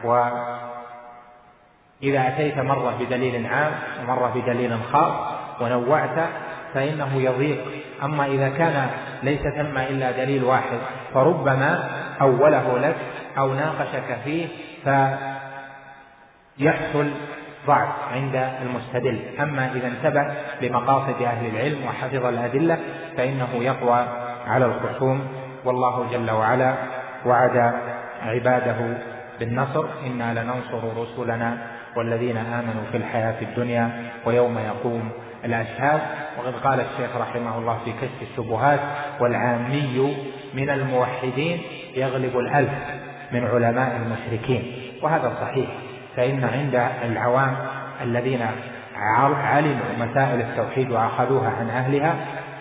وإذا أتيت مرة بدليل عام ومرة بدليل خاص ونوعت فإنه يضيق. أما إذا كان ليس ثم إلا دليل واحد فربما أوله لك أو ناقشك فيه فيحصل ضعف عند المستدل. أما إذا انتبه لمقاصد أهل العلم وحفظ الأدلة فإنه يقوى على الخصوم. والله جل وعلا وعد عباده بالنصر: إنا لننصر رسلنا والذين آمنوا في الحياة الدنيا ويوم يقوم الأشهاد. وقد قال الشيخ رحمه الله في كشف الشبهات: والعامي من الموحدين يغلب 1000 من علماء المشركين. وهذا صحيح، فإن عند العوام الذين علموا مسائل التوحيد وأخذوها عن أهلها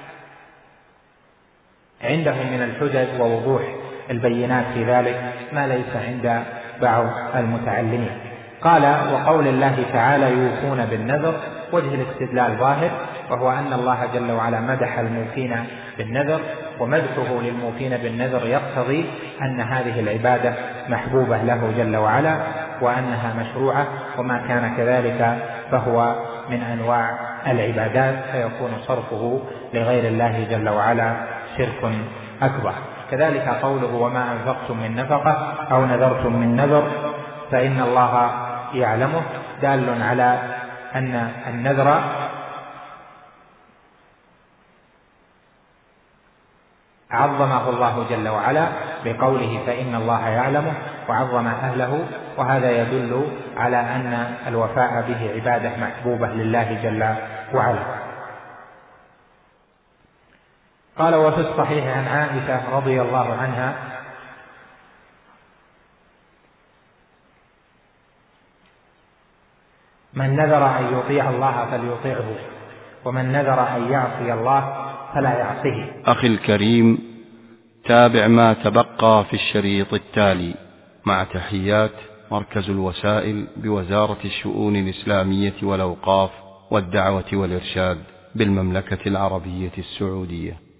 عندهم من الحجج ووضوح البينات في ذلك ما ليس عند بعض المتعلمين. قال: وقول الله تعالى: يوفون بالنذر. وجه الاستدلال ظاهر، وهو أن الله جل وعلا مدح الموفين بالنذر، ومدحه للموفين بالنذر يقتضي أن هذه العبادة محبوبة له جل وعلا وأنها مشروعة، وما كان كذلك فهو من أنواع العبادات، فيكون صرفه لغير الله جل وعلا شرك أكبر. كذلك قوله: وما أنفقتم من نفقة أو نذرتم من نذر فإن الله يعلمه، دال على أن النذر عظمه الله جل وعلا بقوله فإن الله يعلمه وعظم أهله، وهذا يدل على أن الوفاء به عبادة محبوبة لله جل وعلا. قال وفي الصحيح عن عائشة رضي الله عنها من نذر أن يطيع الله فليطيعه، ومن نذر أن يعصي الله فلا يعصيه. أخي الكريم، تابع ما تبقى في الشريط التالي مع تحيات مركز الوسائل بوزارة الشؤون الإسلامية والأوقاف والدعوة والإرشاد بالمملكة العربية السعودية.